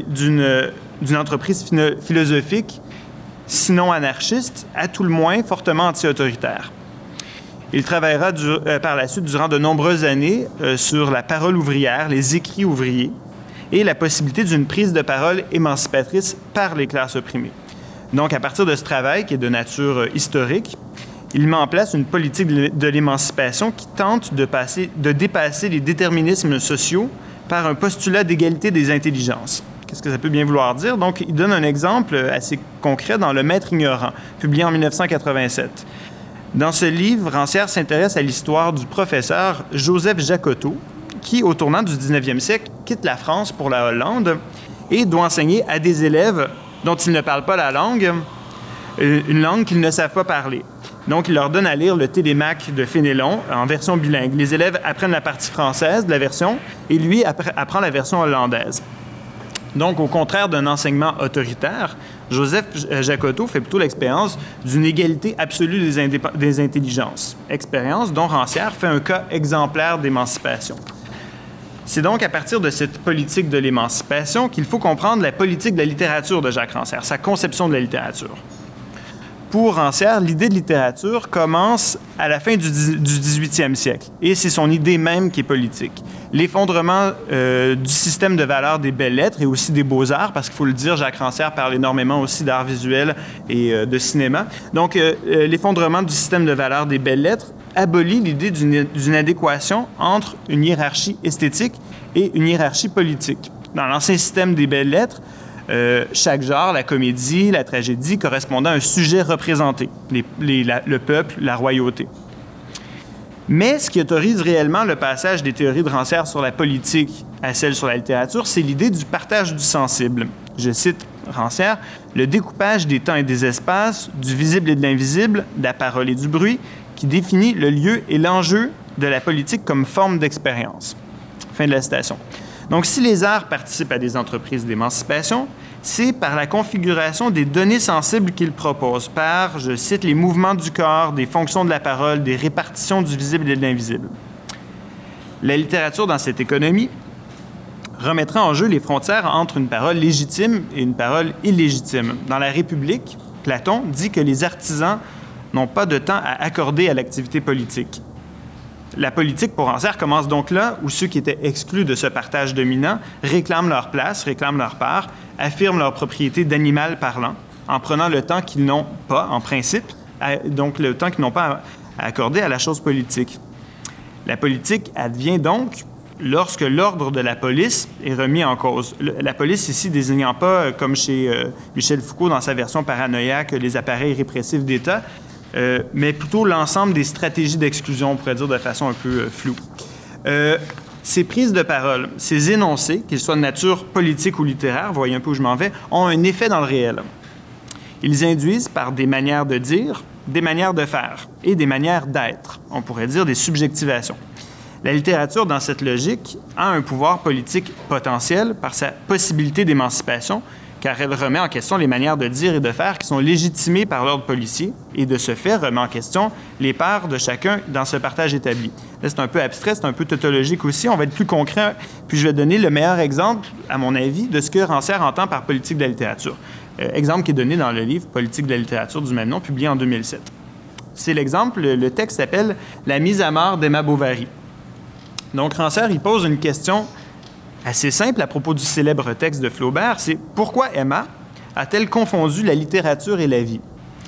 d'une entreprise philosophique, sinon anarchiste, à tout le moins fortement anti-autoritaire. Il travaillera par la suite durant de nombreuses années sur la parole ouvrière, les écrits ouvriers, et la possibilité d'une prise de parole émancipatrice par les classes opprimées. Donc, à partir de ce travail, qui est de nature historique, Il met en place une politique de l'émancipation qui tente de dépasser les déterminismes sociaux par un postulat d'égalité des intelligences. Qu'est-ce que ça peut bien vouloir dire? Donc, il donne un exemple assez concret dans Le Maître ignorant, publié en 1987. Dans ce livre, Rancière s'intéresse à l'histoire du professeur Joseph Jacotot, qui, au tournant du 19e siècle, quitte la France pour la Hollande et doit enseigner à des élèves dont il ne parle pas la langue, une langue qu'ils ne savent pas parler. Donc, il leur donne à lire le Télémaque de Fénélon en version bilingue. Les élèves apprennent la partie française de la version et lui apprend la version hollandaise. Donc, au contraire d'un enseignement autoritaire, Joseph Jacotot fait plutôt l'expérience d'une égalité absolue des intelligences, expérience dont Rancière fait un cas exemplaire d'émancipation. C'est donc à partir de cette politique de l'émancipation qu'il faut comprendre la politique de la littérature de Jacques Rancière, sa conception de la littérature. Pour Rancière, l'idée de littérature commence à la fin du 18e siècle, et c'est son idée même qui est politique. L'effondrement du système de valeurs des belles-lettres et aussi des beaux-arts, parce qu'il faut le dire, Jacques Rancière parle énormément aussi d'art visuel et de cinéma. Donc, l'effondrement du système de valeurs des belles-lettres abolit l'idée d'une adéquation entre une hiérarchie esthétique et une hiérarchie politique. Dans l'ancien système des belles-lettres, chaque genre, la comédie, la tragédie, correspondant à un sujet représenté, le peuple, la royauté. Mais ce qui autorise réellement le passage des théories de Rancière sur la politique à celle sur la littérature, c'est l'idée du partage du sensible. Je cite Rancière, « Le découpage des temps et des espaces, du visible et de l'invisible, de la parole et du bruit, qui définit le lieu et l'enjeu de la politique comme forme d'expérience. » Fin de la citation. Donc, si les arts participent à des entreprises d'émancipation, c'est par la configuration des données sensibles qu'ils proposent, par, je cite, les mouvements du corps, des fonctions de la parole, des répartitions du visible et de l'invisible. La littérature, dans cette économie, remettra en jeu les frontières entre une parole légitime et une parole illégitime. Dans La République, Platon dit que les artisans n'ont pas de temps à accorder à l'activité politique. La politique, pour Rancière, commence donc là où ceux qui étaient exclus de ce partage dominant réclament leur place, réclament leur part, affirment leur propriété d'animal parlant, en prenant le temps qu'ils n'ont pas, en principe, donc le temps qu'ils n'ont pas à accorder à la chose politique. La politique advient donc lorsque l'ordre de la police est remis en cause. La police ici désignant pas, comme chez Michel Foucault dans sa version paranoïaque, les appareils répressifs d'État, mais plutôt l'ensemble des stratégies d'exclusion, on pourrait dire de façon un peu floue. Ces prises de parole, ces énoncés, qu'ils soient de nature politique ou littéraire, vous voyez un peu où je m'en vais, ont un effet dans le réel. Ils induisent par des manières de dire, des manières de faire et des manières d'être, on pourrait dire des subjectivations. La littérature, dans cette logique, a un pouvoir politique potentiel par sa possibilité d'émancipation, car elle remet en question les manières de dire et de faire qui sont légitimées par l'ordre policier et, de ce fait, remet en question les parts de chacun dans ce partage établi. Là, c'est un peu abstrait, c'est un peu tautologique aussi. On va être plus concret, puis je vais donner le meilleur exemple, à mon avis, de ce que Rancière entend par politique de la littérature. Exemple qui est donné dans le livre « Politique de la littérature » du même nom, publié en 2007. C'est l'exemple, le texte s'appelle « La mise à mort d'Emma Bovary ». Donc, Rancière, il pose une question assez simple à propos du célèbre texte de Flaubert, c'est « Pourquoi Emma a-t-elle confondu la littérature et la vie? »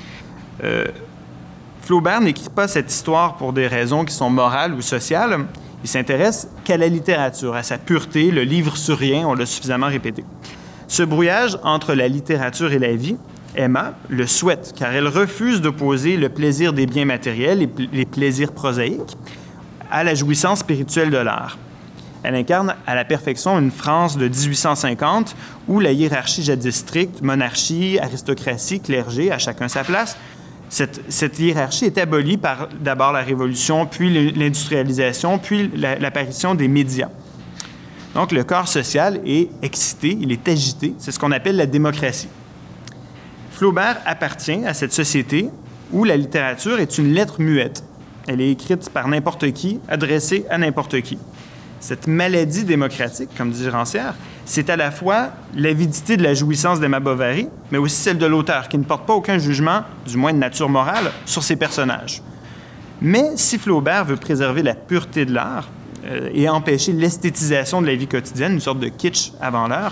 Flaubert n'écrit pas cette histoire pour des raisons qui sont morales ou sociales. Il s'intéresse qu'à la littérature, à sa pureté, le livre sur rien, on l'a suffisamment répété. Ce brouillage entre la littérature et la vie, Emma le souhaite, car elle refuse d'opposer le plaisir des biens matériels et les plaisirs prosaïques à la jouissance spirituelle de l'art. Elle incarne à la perfection une France de 1850 où la hiérarchie jadis stricte, monarchie, aristocratie, clergé, à chacun sa place, cette hiérarchie est abolie par d'abord la Révolution, puis l'industrialisation, puis l'apparition des médias. Donc le corps social est excité, il est agité, c'est ce qu'on appelle la démocratie. Flaubert appartient à cette société où la littérature est une lettre muette. Elle est écrite par n'importe qui, adressée à n'importe qui. Cette maladie démocratique, comme dit Rancière, c'est à la fois l'avidité de la jouissance d'Emma Bovary, mais aussi celle de l'auteur, qui ne porte pas aucun jugement, du moins de nature morale, sur ses personnages. Mais si Flaubert veut préserver la pureté de l'art et empêcher l'esthétisation de la vie quotidienne, une sorte de kitsch avant l'heure,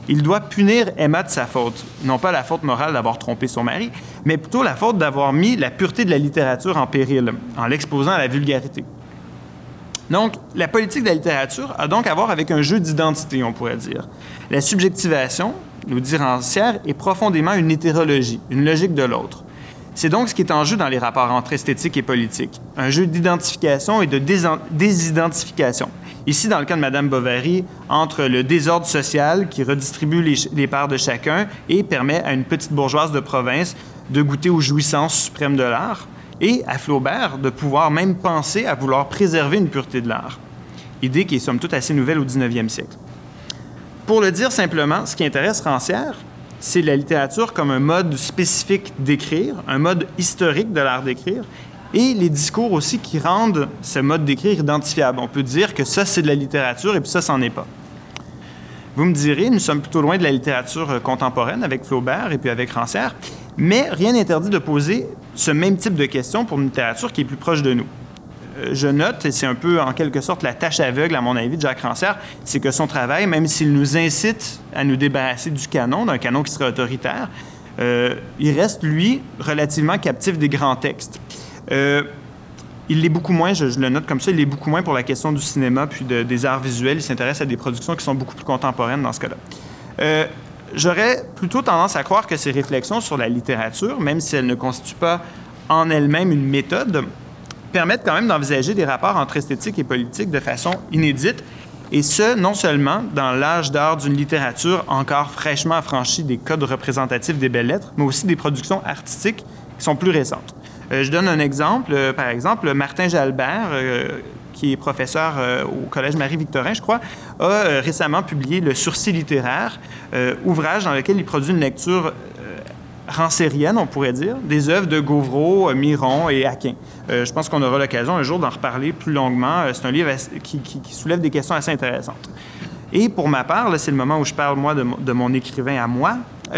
Il doit punir Emma de sa faute. Non pas la faute morale d'avoir trompé son mari, mais plutôt la faute d'avoir mis la pureté de la littérature en péril, en l'exposant à la vulgarité. Donc, la politique de la littérature a donc à voir avec un jeu d'identité, on pourrait dire. La subjectivation, nous dit Rancière, est profondément une hétérologie, une logique de l'autre. C'est donc ce qui est en jeu dans les rapports entre esthétique et politique, un jeu d'identification et de désidentification. Ici, dans le cas de Mme Bovary, entre le désordre social qui redistribue les parts de chacun et permet à une petite bourgeoise de province de goûter aux jouissances suprêmes de l'art, et à Flaubert de pouvoir même penser à vouloir préserver une pureté de l'art. Idée qui est somme toute assez nouvelle au 19e siècle. Pour le dire simplement, ce qui intéresse Rancière, c'est la littérature comme un mode spécifique d'écrire, un mode historique de l'art d'écrire, et les discours aussi qui rendent ce mode d'écrire identifiable. On peut dire que ça, c'est de la littérature, et puis ça, c'en est pas. Vous me direz, nous sommes plutôt loin de la littérature contemporaine avec Flaubert et puis avec Rancière, mais rien n'interdit de poser ce même type de questions pour une littérature qui est plus proche de nous. Je note, et c'est un peu en quelque sorte la tâche aveugle, à mon avis, de Jacques Rancière, c'est que son travail, même s'il nous incite à nous débarrasser du canon, d'un canon qui serait autoritaire, il reste, lui, relativement captif des grands textes. Il l'est beaucoup moins, je le note comme ça, il l'est beaucoup moins pour la question du cinéma puis des arts visuels. Il s'intéresse à des productions qui sont beaucoup plus contemporaines dans ce cas-là. J'aurais plutôt tendance à croire que ces réflexions sur la littérature, même si elles ne constituent pas en elles-mêmes une méthode, permettent quand même d'envisager des rapports entre esthétique et politique de façon inédite, et ce, non seulement dans l'âge d'or d'une littérature encore fraîchement affranchie des codes représentatifs des belles-lettres, mais aussi des productions artistiques qui sont plus récentes. Je donne un exemple. Par exemple, Martin Jalbert, qui est professeur au Collège Marie-Victorin, je crois, a récemment publié Le Sursis littéraire, ouvrage dans lequel il produit une lecture ranciérienne, on pourrait dire, des œuvres de Gauvreau, Miron et Aquin. Je pense qu'on aura l'occasion un jour d'en reparler plus longuement. C'est un livre qui soulève des questions assez intéressantes. Et pour ma part, là, c'est le moment où je parle, moi, de mon écrivain à moi.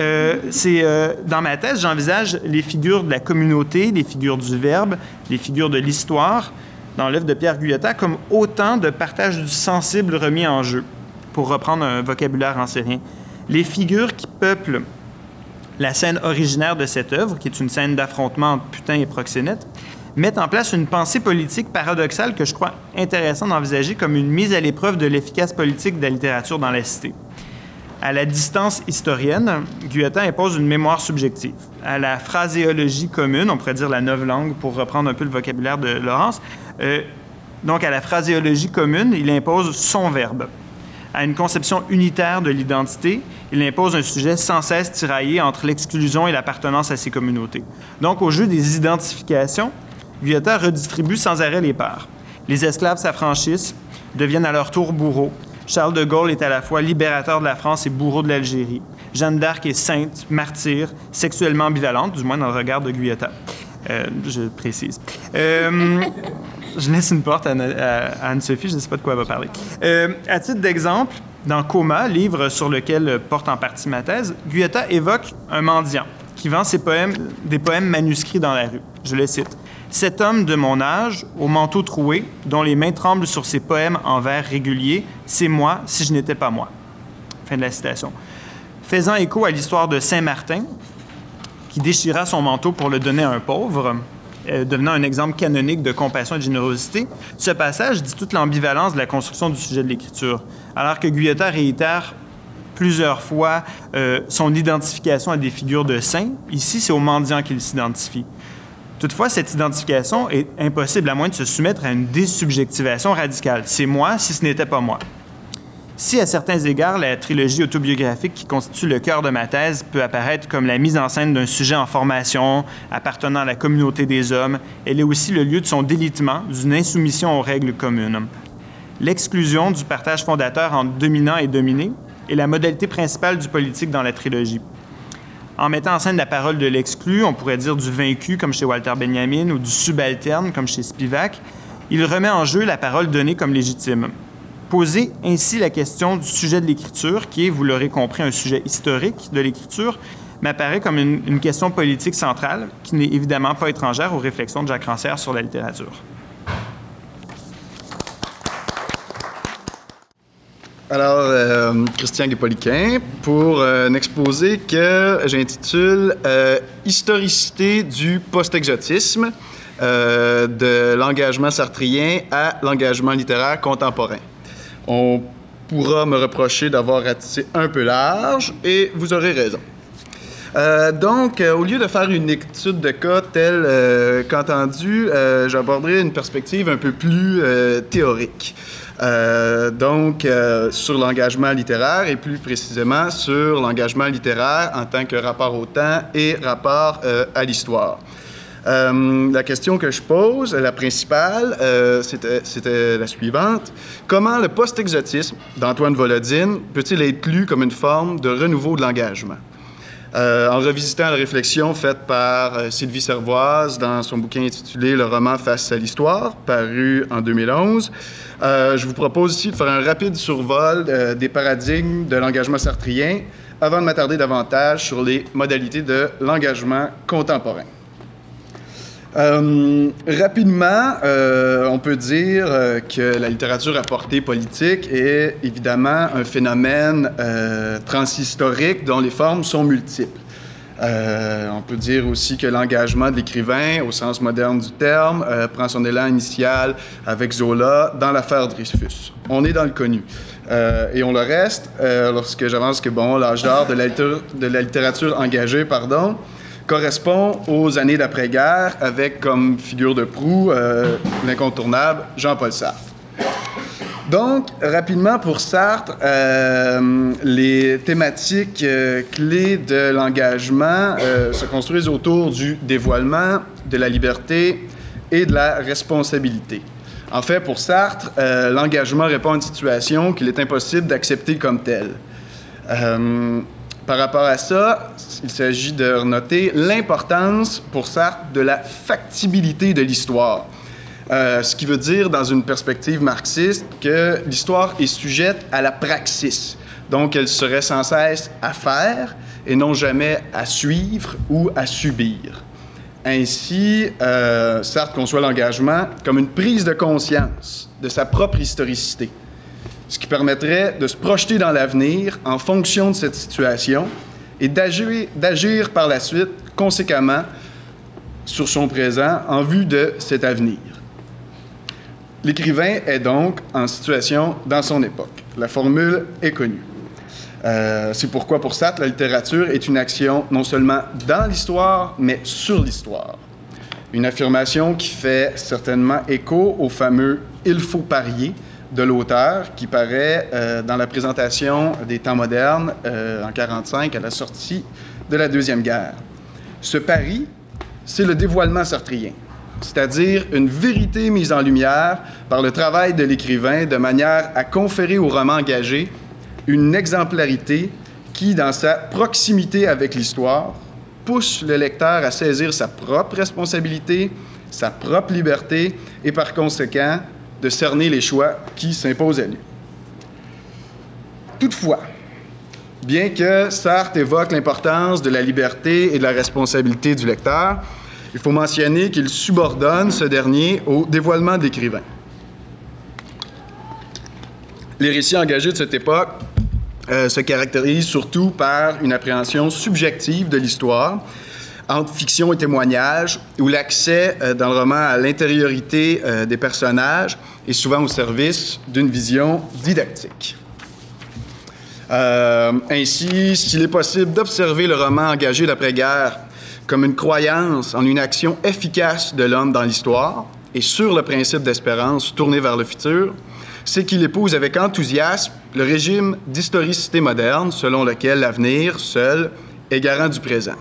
Dans ma thèse, j'envisage les figures de la communauté, les figures du verbe, les figures de l'histoire, dans l'œuvre de Pierre Guyetta, comme autant de partage du sensible remis en jeu, pour reprendre un vocabulaire rancérien. Les figures qui peuplent la scène originaire de cette œuvre, qui est une scène d'affrontement entre putain et proxénète, mettent en place une pensée politique paradoxale que je crois intéressant d'envisager comme une mise à l'épreuve de l'efficace politique de la littérature dans la cité. À la distance historienne, Guyetta impose une mémoire subjective. À la phraséologie commune, on pourrait dire la novlangue pour reprendre un peu le vocabulaire de Laurence, donc à la phraséologie commune, il impose son verbe. À une conception unitaire de l'identité, il impose un sujet sans cesse tiraillé entre l'exclusion et l'appartenance à ces communautés. Donc, au jeu des identifications, Guyetta redistribue sans arrêt les parts. Les esclaves s'affranchissent, deviennent à leur tour bourreaux. Charles de Gaulle est à la fois libérateur de la France et bourreau de l'Algérie. Jeanne d'Arc est sainte, martyre, sexuellement ambivalente, du moins dans le regard de Guyetta. Je précise. Je laisse une porte à Anne-Sophie, je ne sais pas de quoi elle va parler. À titre d'exemple, dans Coma, livre sur lequel porte en partie ma thèse, Guyetta évoque un mendiant qui vend des poèmes manuscrits dans la rue. Je le cite. « Cet homme de mon âge, au manteau troué, dont les mains tremblent sur ses poèmes en vers réguliers, c'est moi si je n'étais pas moi. » Fin de la citation. Faisant écho à l'histoire de Saint-Martin, qui déchira son manteau pour le donner à un pauvre, devenant un exemple canonique de compassion et de générosité, ce passage dit toute l'ambivalence de la construction du sujet de l'écriture. Alors que Guyetta réitère plusieurs fois son identification à des figures de saints, ici, c'est aux mendiants qu'il s'identifie. Toutefois, cette identification est impossible à moins de se soumettre à une désubjectivation radicale. C'est moi si ce n'était pas moi. Si, à certains égards, la trilogie autobiographique qui constitue le cœur de ma thèse peut apparaître comme la mise en scène d'un sujet en formation, appartenant à la communauté des hommes, elle est aussi le lieu de son délitement, d'une insoumission aux règles communes. L'exclusion du partage fondateur entre dominant et dominé est la modalité principale du politique dans la trilogie. En mettant en scène la parole de l'exclu, on pourrait dire du vaincu, comme chez Walter Benjamin, ou du subalterne, comme chez Spivak, il remet en jeu la parole donnée comme légitime. Poser ainsi la question du sujet de l'écriture, qui est, vous l'aurez compris, un sujet historique de l'écriture, m'apparaît comme une question politique centrale qui n'est évidemment pas étrangère aux réflexions de Jacques Rancière sur la littérature. Alors, Christian Guépoliquin, pour un exposé que j'intitule « Historicité du post-exotisme, de l'engagement sartrien à l'engagement littéraire contemporain ». On pourra me reprocher d'avoir ratissé un peu large, et vous aurez raison. Donc, au lieu de faire une étude de cas telle qu'entendue, j'aborderai une perspective un peu plus théorique. Sur l'engagement littéraire et plus précisément sur l'engagement littéraire en tant que rapport au temps et rapport à l'histoire. La question que je pose, la principale, c'était la suivante. Comment le post-exotisme d'Antoine Volodine peut-il être lu comme une forme de renouveau de l'engagement? En revisitant la réflexion faite par Sylvie Servoise dans son bouquin intitulé « Le roman face à l'histoire », paru en 2011, je vous propose ici de faire un rapide survol des paradigmes de l'engagement sartrien avant de m'attarder davantage sur les modalités de l'engagement contemporain. Rapidement, on peut dire que la littérature à portée politique est évidemment un phénomène transhistorique dont les formes sont multiples. On peut dire aussi que l'engagement de l'écrivain, au sens moderne du terme, prend son élan initial avec Zola dans l'affaire Dreyfus. On est dans le connu. Et on le reste lorsque j'avance que, l'âge d'or de la littérature engagée, correspond aux années d'après-guerre avec comme figure de proue l'incontournable Jean-Paul Sartre. Donc, rapidement pour Sartre, les thématiques clés de l'engagement se construisent autour du dévoilement, de la liberté et de la responsabilité. En fait, pour Sartre, l'engagement répond à une situation qu'il est impossible d'accepter comme telle. Par rapport à ça, il s'agit de noter l'importance pour Sartre de la factibilité de l'histoire. Ce qui veut dire, dans une perspective marxiste, que l'histoire est sujette à la praxis. Donc, elle serait sans cesse à faire et non jamais à suivre ou à subir. Ainsi, Sartre conçoit l'engagement comme une prise de conscience de sa propre historicité, ce qui permettrait de se projeter dans l'avenir en fonction de cette situation et d'agir par la suite conséquemment sur son présent en vue de cet avenir. L'écrivain est donc en situation dans son époque. La formule est connue. C'est pourquoi, pour Sartre, la littérature est une action non seulement dans l'histoire, mais sur l'histoire. Une affirmation qui fait certainement écho au fameux « il faut parier » de l'auteur, qui paraît dans la présentation des temps modernes en 1945, à la sortie de la Deuxième Guerre. Ce pari, c'est le dévoilement sartrien, c'est-à-dire une vérité mise en lumière par le travail de l'écrivain de manière à conférer au roman engagé une exemplarité qui, dans sa proximité avec l'histoire, pousse le lecteur à saisir sa propre responsabilité, sa propre liberté et, par conséquent, de cerner les choix qui s'imposent à lui. Toutefois, bien que Sartre évoque l'importance de la liberté et de la responsabilité du lecteur, il faut mentionner qu'il subordonne ce dernier au dévoilement de l'écrivain. Les récits engagés de cette époque se caractérisent surtout par une appréhension subjective de l'histoire, entre fiction et témoignage, où l'accès dans le roman à l'intériorité des personnages est souvent au service d'une vision didactique. Ainsi, s'il est possible d'observer le roman engagé d'après-guerre comme une croyance en une action efficace de l'homme dans l'histoire et sur le principe d'espérance tourné vers le futur, c'est qu'il épouse avec enthousiasme le régime d'historicité moderne selon lequel l'avenir, seul, est garant du présent.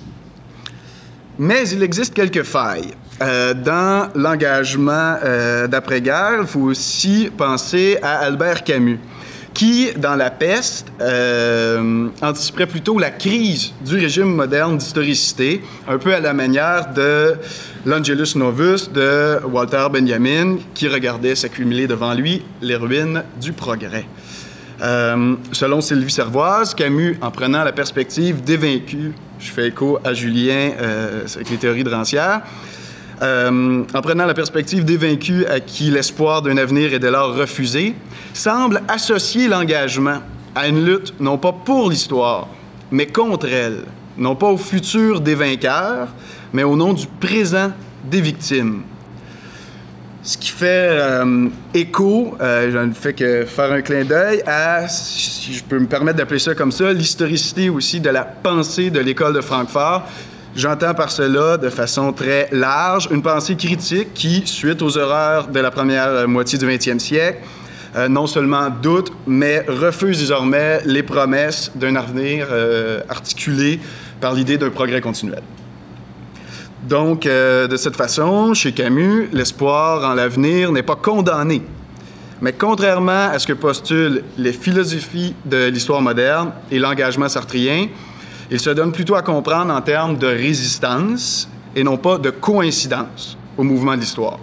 Mais il existe quelques failles. Dans l'engagement d'après-guerre, il faut aussi penser à Albert Camus, qui, dans La Peste, anticiperait plutôt la crise du régime moderne d'historicité, un peu à la manière de l'Angelus Novus de Walter Benjamin, qui regardait s'accumuler devant lui les ruines du progrès. Selon Sylvie Servoise, Camus, en prenant la perspective des vaincus, je fais écho à Julien avec les théories de Rancière, en prenant la perspective des vaincus à qui l'espoir d'un avenir est dès lors refusé, semble associer l'engagement à une lutte non pas pour l'histoire, mais contre elle, non pas au futur des vainqueurs, mais au nom du présent des victimes. Ce qui fait écho, je ne fais que faire un clin d'œil à, si je peux me permettre d'appeler ça comme ça, l'historicité aussi de la pensée de l'école de Francfort. J'entends par cela, de façon très large, une pensée critique qui, suite aux horreurs de la première moitié du 20e siècle, non seulement doute, mais refuse désormais les promesses d'un avenir articulé par l'idée d'un progrès continuel. Donc, de cette façon, chez Camus, l'espoir en l'avenir n'est pas condamné. Mais contrairement à ce que postulent les philosophies de l'histoire moderne et l'engagement sartrien, il se donne plutôt à comprendre en termes de résistance et non pas de coïncidence au mouvement de l'histoire.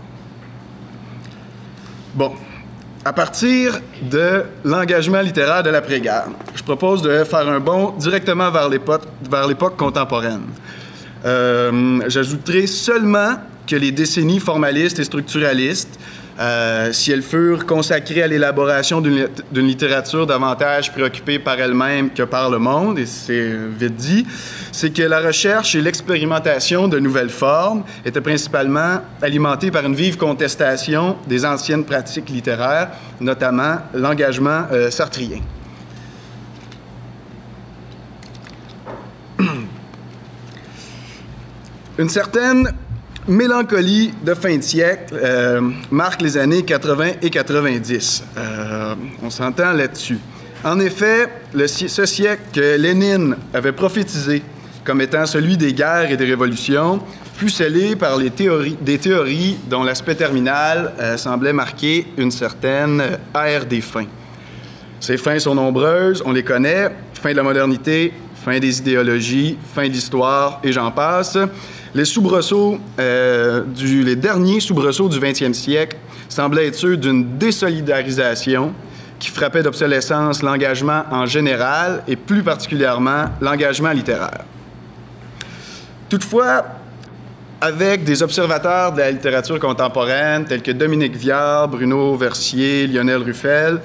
Bon, à partir de l'engagement littéraire de l'après-guerre, je propose de faire un bond directement vers l'époque contemporaine. J'ajouterai seulement que les décennies formalistes et structuralistes, si elles furent consacrées à l'élaboration d'une littérature davantage préoccupée par elle-même que par le monde, et c'est vite dit, c'est que la recherche et l'expérimentation de nouvelles formes étaient principalement alimentées par une vive contestation des anciennes pratiques littéraires, notamment l'engagement sartrien. Une certaine mélancolie de fin de siècle marque les années 80 et 90. On s'entend là-dessus. En effet, ce siècle que Lénine avait prophétisé comme étant celui des guerres et des révolutions fut scellé par des théories dont l'aspect terminal semblait marquer une certaine ère des fins. Ces fins sont nombreuses, on les connaît. Fin de la modernité, fin des idéologies, fin de l'histoire, et j'en passe. Les derniers soubresauts du 20e siècle semblaient être ceux d'une désolidarisation qui frappait d'obsolescence l'engagement en général et plus particulièrement l'engagement littéraire. Toutefois, avec des observateurs de la littérature contemporaine tels que Dominique Viard, Bruno Versier, Lionel Ruffel,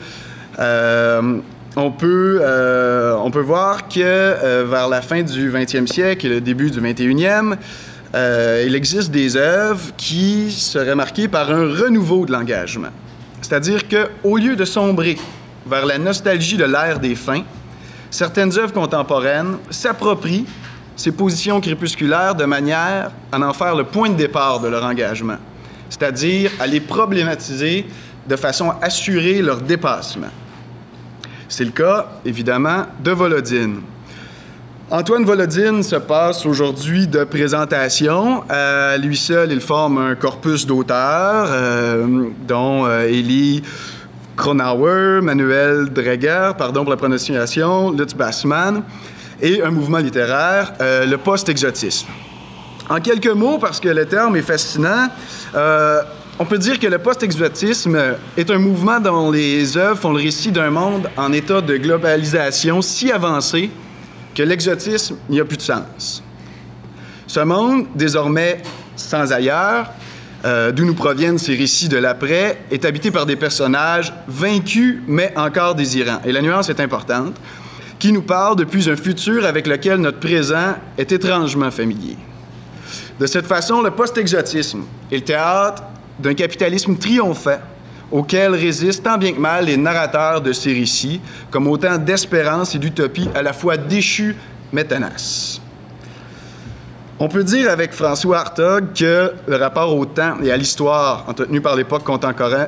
on peut voir que vers la fin du 20e siècle et le début du 21e, il existe des œuvres qui seraient marquées par un renouveau de l'engagement. C'est-à-dire qu'au lieu de sombrer vers la nostalgie de l'ère des fins, certaines œuvres contemporaines s'approprient ces positions crépusculaires de manière à en faire le point de départ de leur engagement, c'est-à-dire à les problématiser de façon à assurer leur dépassement. C'est le cas, évidemment, de Volodine. Antoine Volodine se passe aujourd'hui de présentation. À lui seul, il forme un corpus d'auteurs, dont Elie Kronauer, Manuel Dreger, pardon pour la prononciation, Lutz Bassmann, et un mouvement littéraire, le post-exotisme. En quelques mots, parce que le terme est fascinant, on peut dire que le post-exotisme est un mouvement dont les œuvres font le récit d'un monde en état de globalisation si avancé que l'exotisme n'y a plus de sens. Ce monde, désormais sans ailleurs, d'où nous proviennent ces récits de l'après, est habité par des personnages vaincus mais encore désirants. Et la nuance est importante, qui nous parlent depuis un futur avec lequel notre présent est étrangement familier. De cette façon, le post-exotisme est le théâtre d'un capitalisme triomphant auquel résistent tant bien que mal les narrateurs de ces récits, comme autant d'espérance et d'utopie à la fois déchus mais tenaces. On peut dire avec François Hartog que le rapport au temps et à l'histoire entretenu par l'époque contemporaine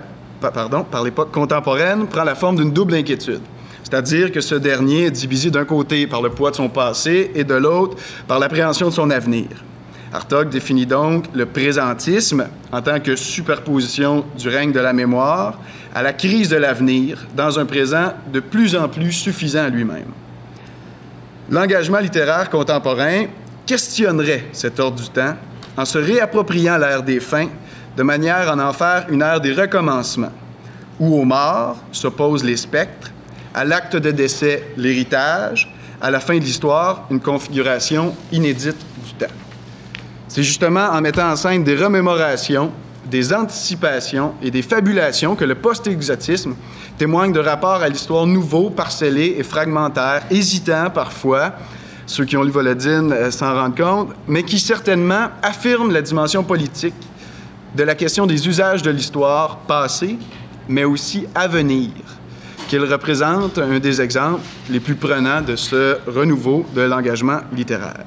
prend la forme d'une double inquiétude. C'est-à-dire que ce dernier est divisé d'un côté par le poids de son passé et de l'autre par l'appréhension de son avenir. Hartog définit donc le présentisme en tant que superposition du règne de la mémoire à la crise de l'avenir dans un présent de plus en plus suffisant à lui-même. L'engagement littéraire contemporain questionnerait cet ordre du temps en se réappropriant l'ère des fins de manière à en faire une ère des recommencements, où aux morts s'opposent les spectres, à l'acte de décès l'héritage, à la fin de l'histoire une configuration inédite du temps. C'est justement en mettant en scène des remémorations, des anticipations et des fabulations que le post-exotisme témoigne de rapports à l'histoire nouveaux, parcellés et fragmentaires, hésitants parfois, ceux qui ont lu Volodine s'en rendent compte, mais qui certainement affirment la dimension politique de la question des usages de l'histoire passée, mais aussi à venir, qu'il représente un des exemples les plus prenants de ce renouveau de l'engagement littéraire.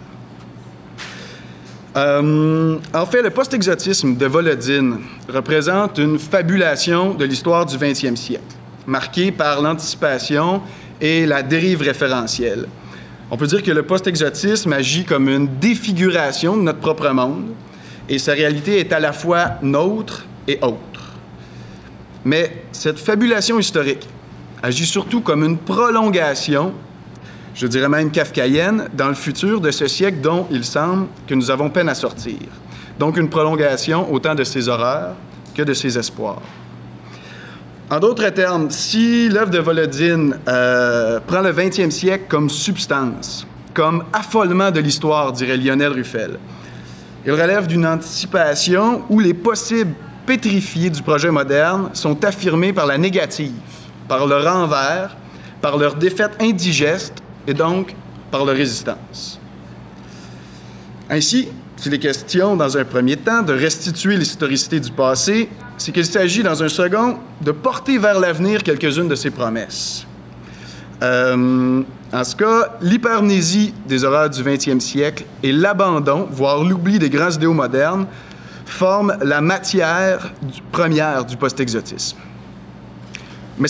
En fait, le post-exotisme de Volodine représente une fabulation de l'histoire du 20e siècle, marquée par l'anticipation et la dérive référentielle. On peut dire que le post-exotisme agit comme une défiguration de notre propre monde, et sa réalité est à la fois nôtre et autre. Mais cette fabulation historique agit surtout comme une prolongation, je dirais même kafkaïenne, dans le futur de ce siècle dont il semble que nous avons peine à sortir. Donc une prolongation autant de ses horreurs que de ses espoirs. En d'autres termes, si l'œuvre de Volodine prend le 20e siècle comme substance, comme affolement de l'histoire, dirait Lionel Ruffel, il relève d'une anticipation où les possibles pétrifiés du projet moderne sont affirmés par la négative, par leur envers, par leur défaite indigeste et donc par leur résistance. Ainsi, s'il est question, dans un premier temps, de restituer l'historicité du passé, c'est qu'il s'agit, dans un second, de porter vers l'avenir quelques-unes de ses promesses. En ce cas, l'hypermnésie des horreurs du 20e siècle et l'abandon, voire l'oubli des grands idéaux modernes, forment la matière première du post-exotisme. Mais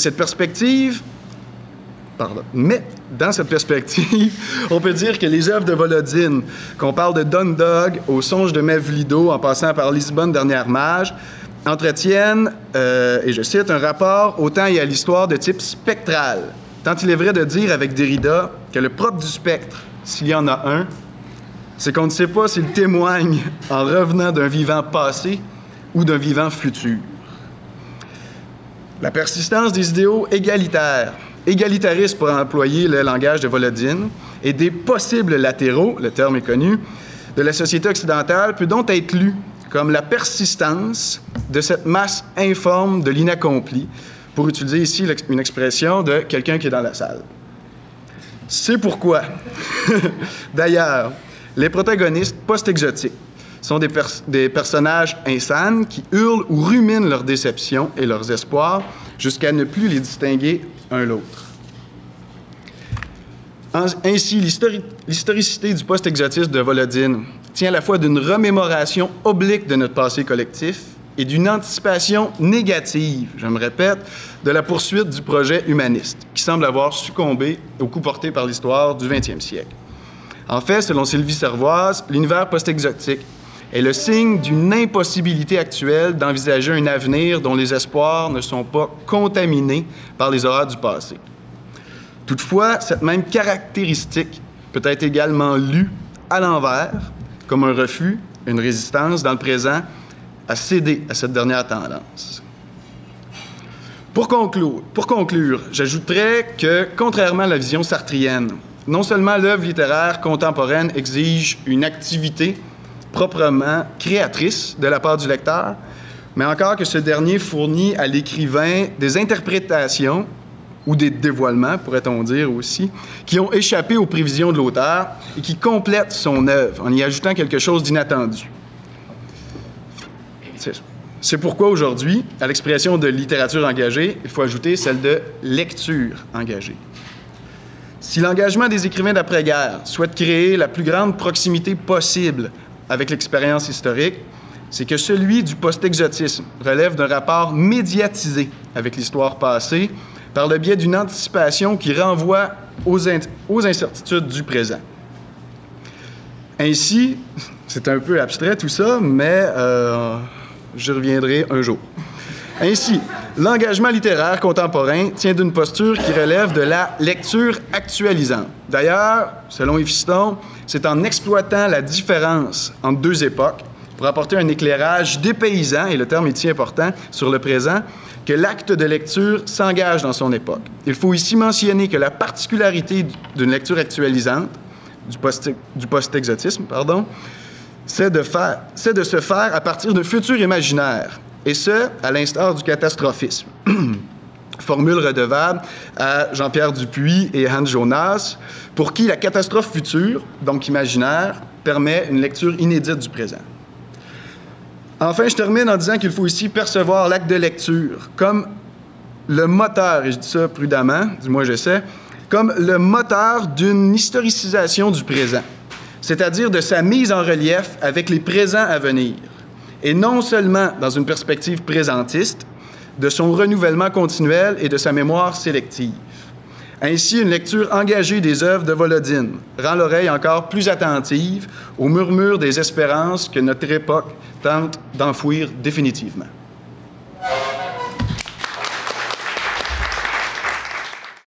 dans cette perspective, on peut dire que les œuvres de Volodine, qu'on parle de Dundalk au Songe de Mevlido, en passant par Lisbonne, Dernière Mage, entretiennent, et je cite, un rapport au temps et à l'histoire de type spectral. Tant il est vrai de dire avec Derrida que le propre du spectre, s'il y en a un, c'est qu'on ne sait pas s'il témoigne en revenant d'un vivant passé ou d'un vivant futur. La persistance des idéaux égalitaristes pour employer le langage de Volodine, et des possibles latéraux, le terme est connu, de la société occidentale peut donc être lu comme la persistance de cette masse informe de l'inaccompli, pour utiliser ici une expression de quelqu'un qui est dans la salle. C'est pourquoi, d'ailleurs, les protagonistes post-exotiques sont des personnages insanes qui hurlent ou ruminent leurs déceptions et leurs espoirs jusqu'à ne plus les distinguer un l'autre. Ainsi, l'historicité du post-exotisme de Volodine tient à la fois d'une remémoration oblique de notre passé collectif et d'une anticipation négative, je me répète, de la poursuite du projet humaniste, qui semble avoir succombé au coup porté par l'histoire du 20e siècle. En fait, selon Sylvie Servoise, l'univers post-exotique est le signe d'une impossibilité actuelle d'envisager un avenir dont les espoirs ne sont pas contaminés par les horreurs du passé. Toutefois, cette même caractéristique peut être également lue à l'envers, comme un refus, une résistance dans le présent à céder à cette dernière tendance. Pour conclure, j'ajouterais que, contrairement à la vision sartrienne, non seulement l'œuvre littéraire contemporaine exige une activité proprement créatrice de la part du lecteur, mais encore que ce dernier fournit à l'écrivain des interprétations ou des dévoilements, pourrait-on dire aussi, qui ont échappé aux prévisions de l'auteur et qui complètent son œuvre en y ajoutant quelque chose d'inattendu. C'est pourquoi aujourd'hui, à l'expression de littérature engagée, il faut ajouter celle de lecture engagée. Si l'engagement des écrivains d'après-guerre souhaite créer la plus grande proximité possible avec l'expérience historique, c'est que celui du post-exotisme relève d'un rapport médiatisé avec l'histoire passée par le biais d'une anticipation qui renvoie aux incertitudes du présent. Ainsi, c'est un peu abstrait tout ça, mais j'y reviendrai un jour. Ainsi, l'engagement littéraire contemporain tient d'une posture qui relève de la lecture actualisante. D'ailleurs, selon Eviston, c'est en exploitant la différence entre deux époques pour apporter un éclairage dépaysant, et le terme est si important, sur le présent, que l'acte de lecture s'engage dans son époque. Il faut ici mentionner que la particularité d'une lecture actualisante, du post-exotisme, c'est de se faire à partir d'un futur imaginaire, et ce, à l'instar du catastrophisme. Formule redevable à Jean-Pierre Dupuis et Hans Jonas, pour qui la catastrophe future, donc imaginaire, permet une lecture inédite du présent. Enfin, je termine en disant qu'il faut ici percevoir l'acte de lecture comme le moteur, et je dis ça prudemment, du moins j'essaie, comme le moteur d'une historicisation du présent, c'est-à-dire de sa mise en relief avec les présents à venir, et non seulement dans une perspective présentiste, de son renouvellement continuel et de sa mémoire sélective. Ainsi, une lecture engagée des œuvres de Volodine rend l'oreille encore plus attentive au murmure des espérances que notre époque tente d'enfouir définitivement.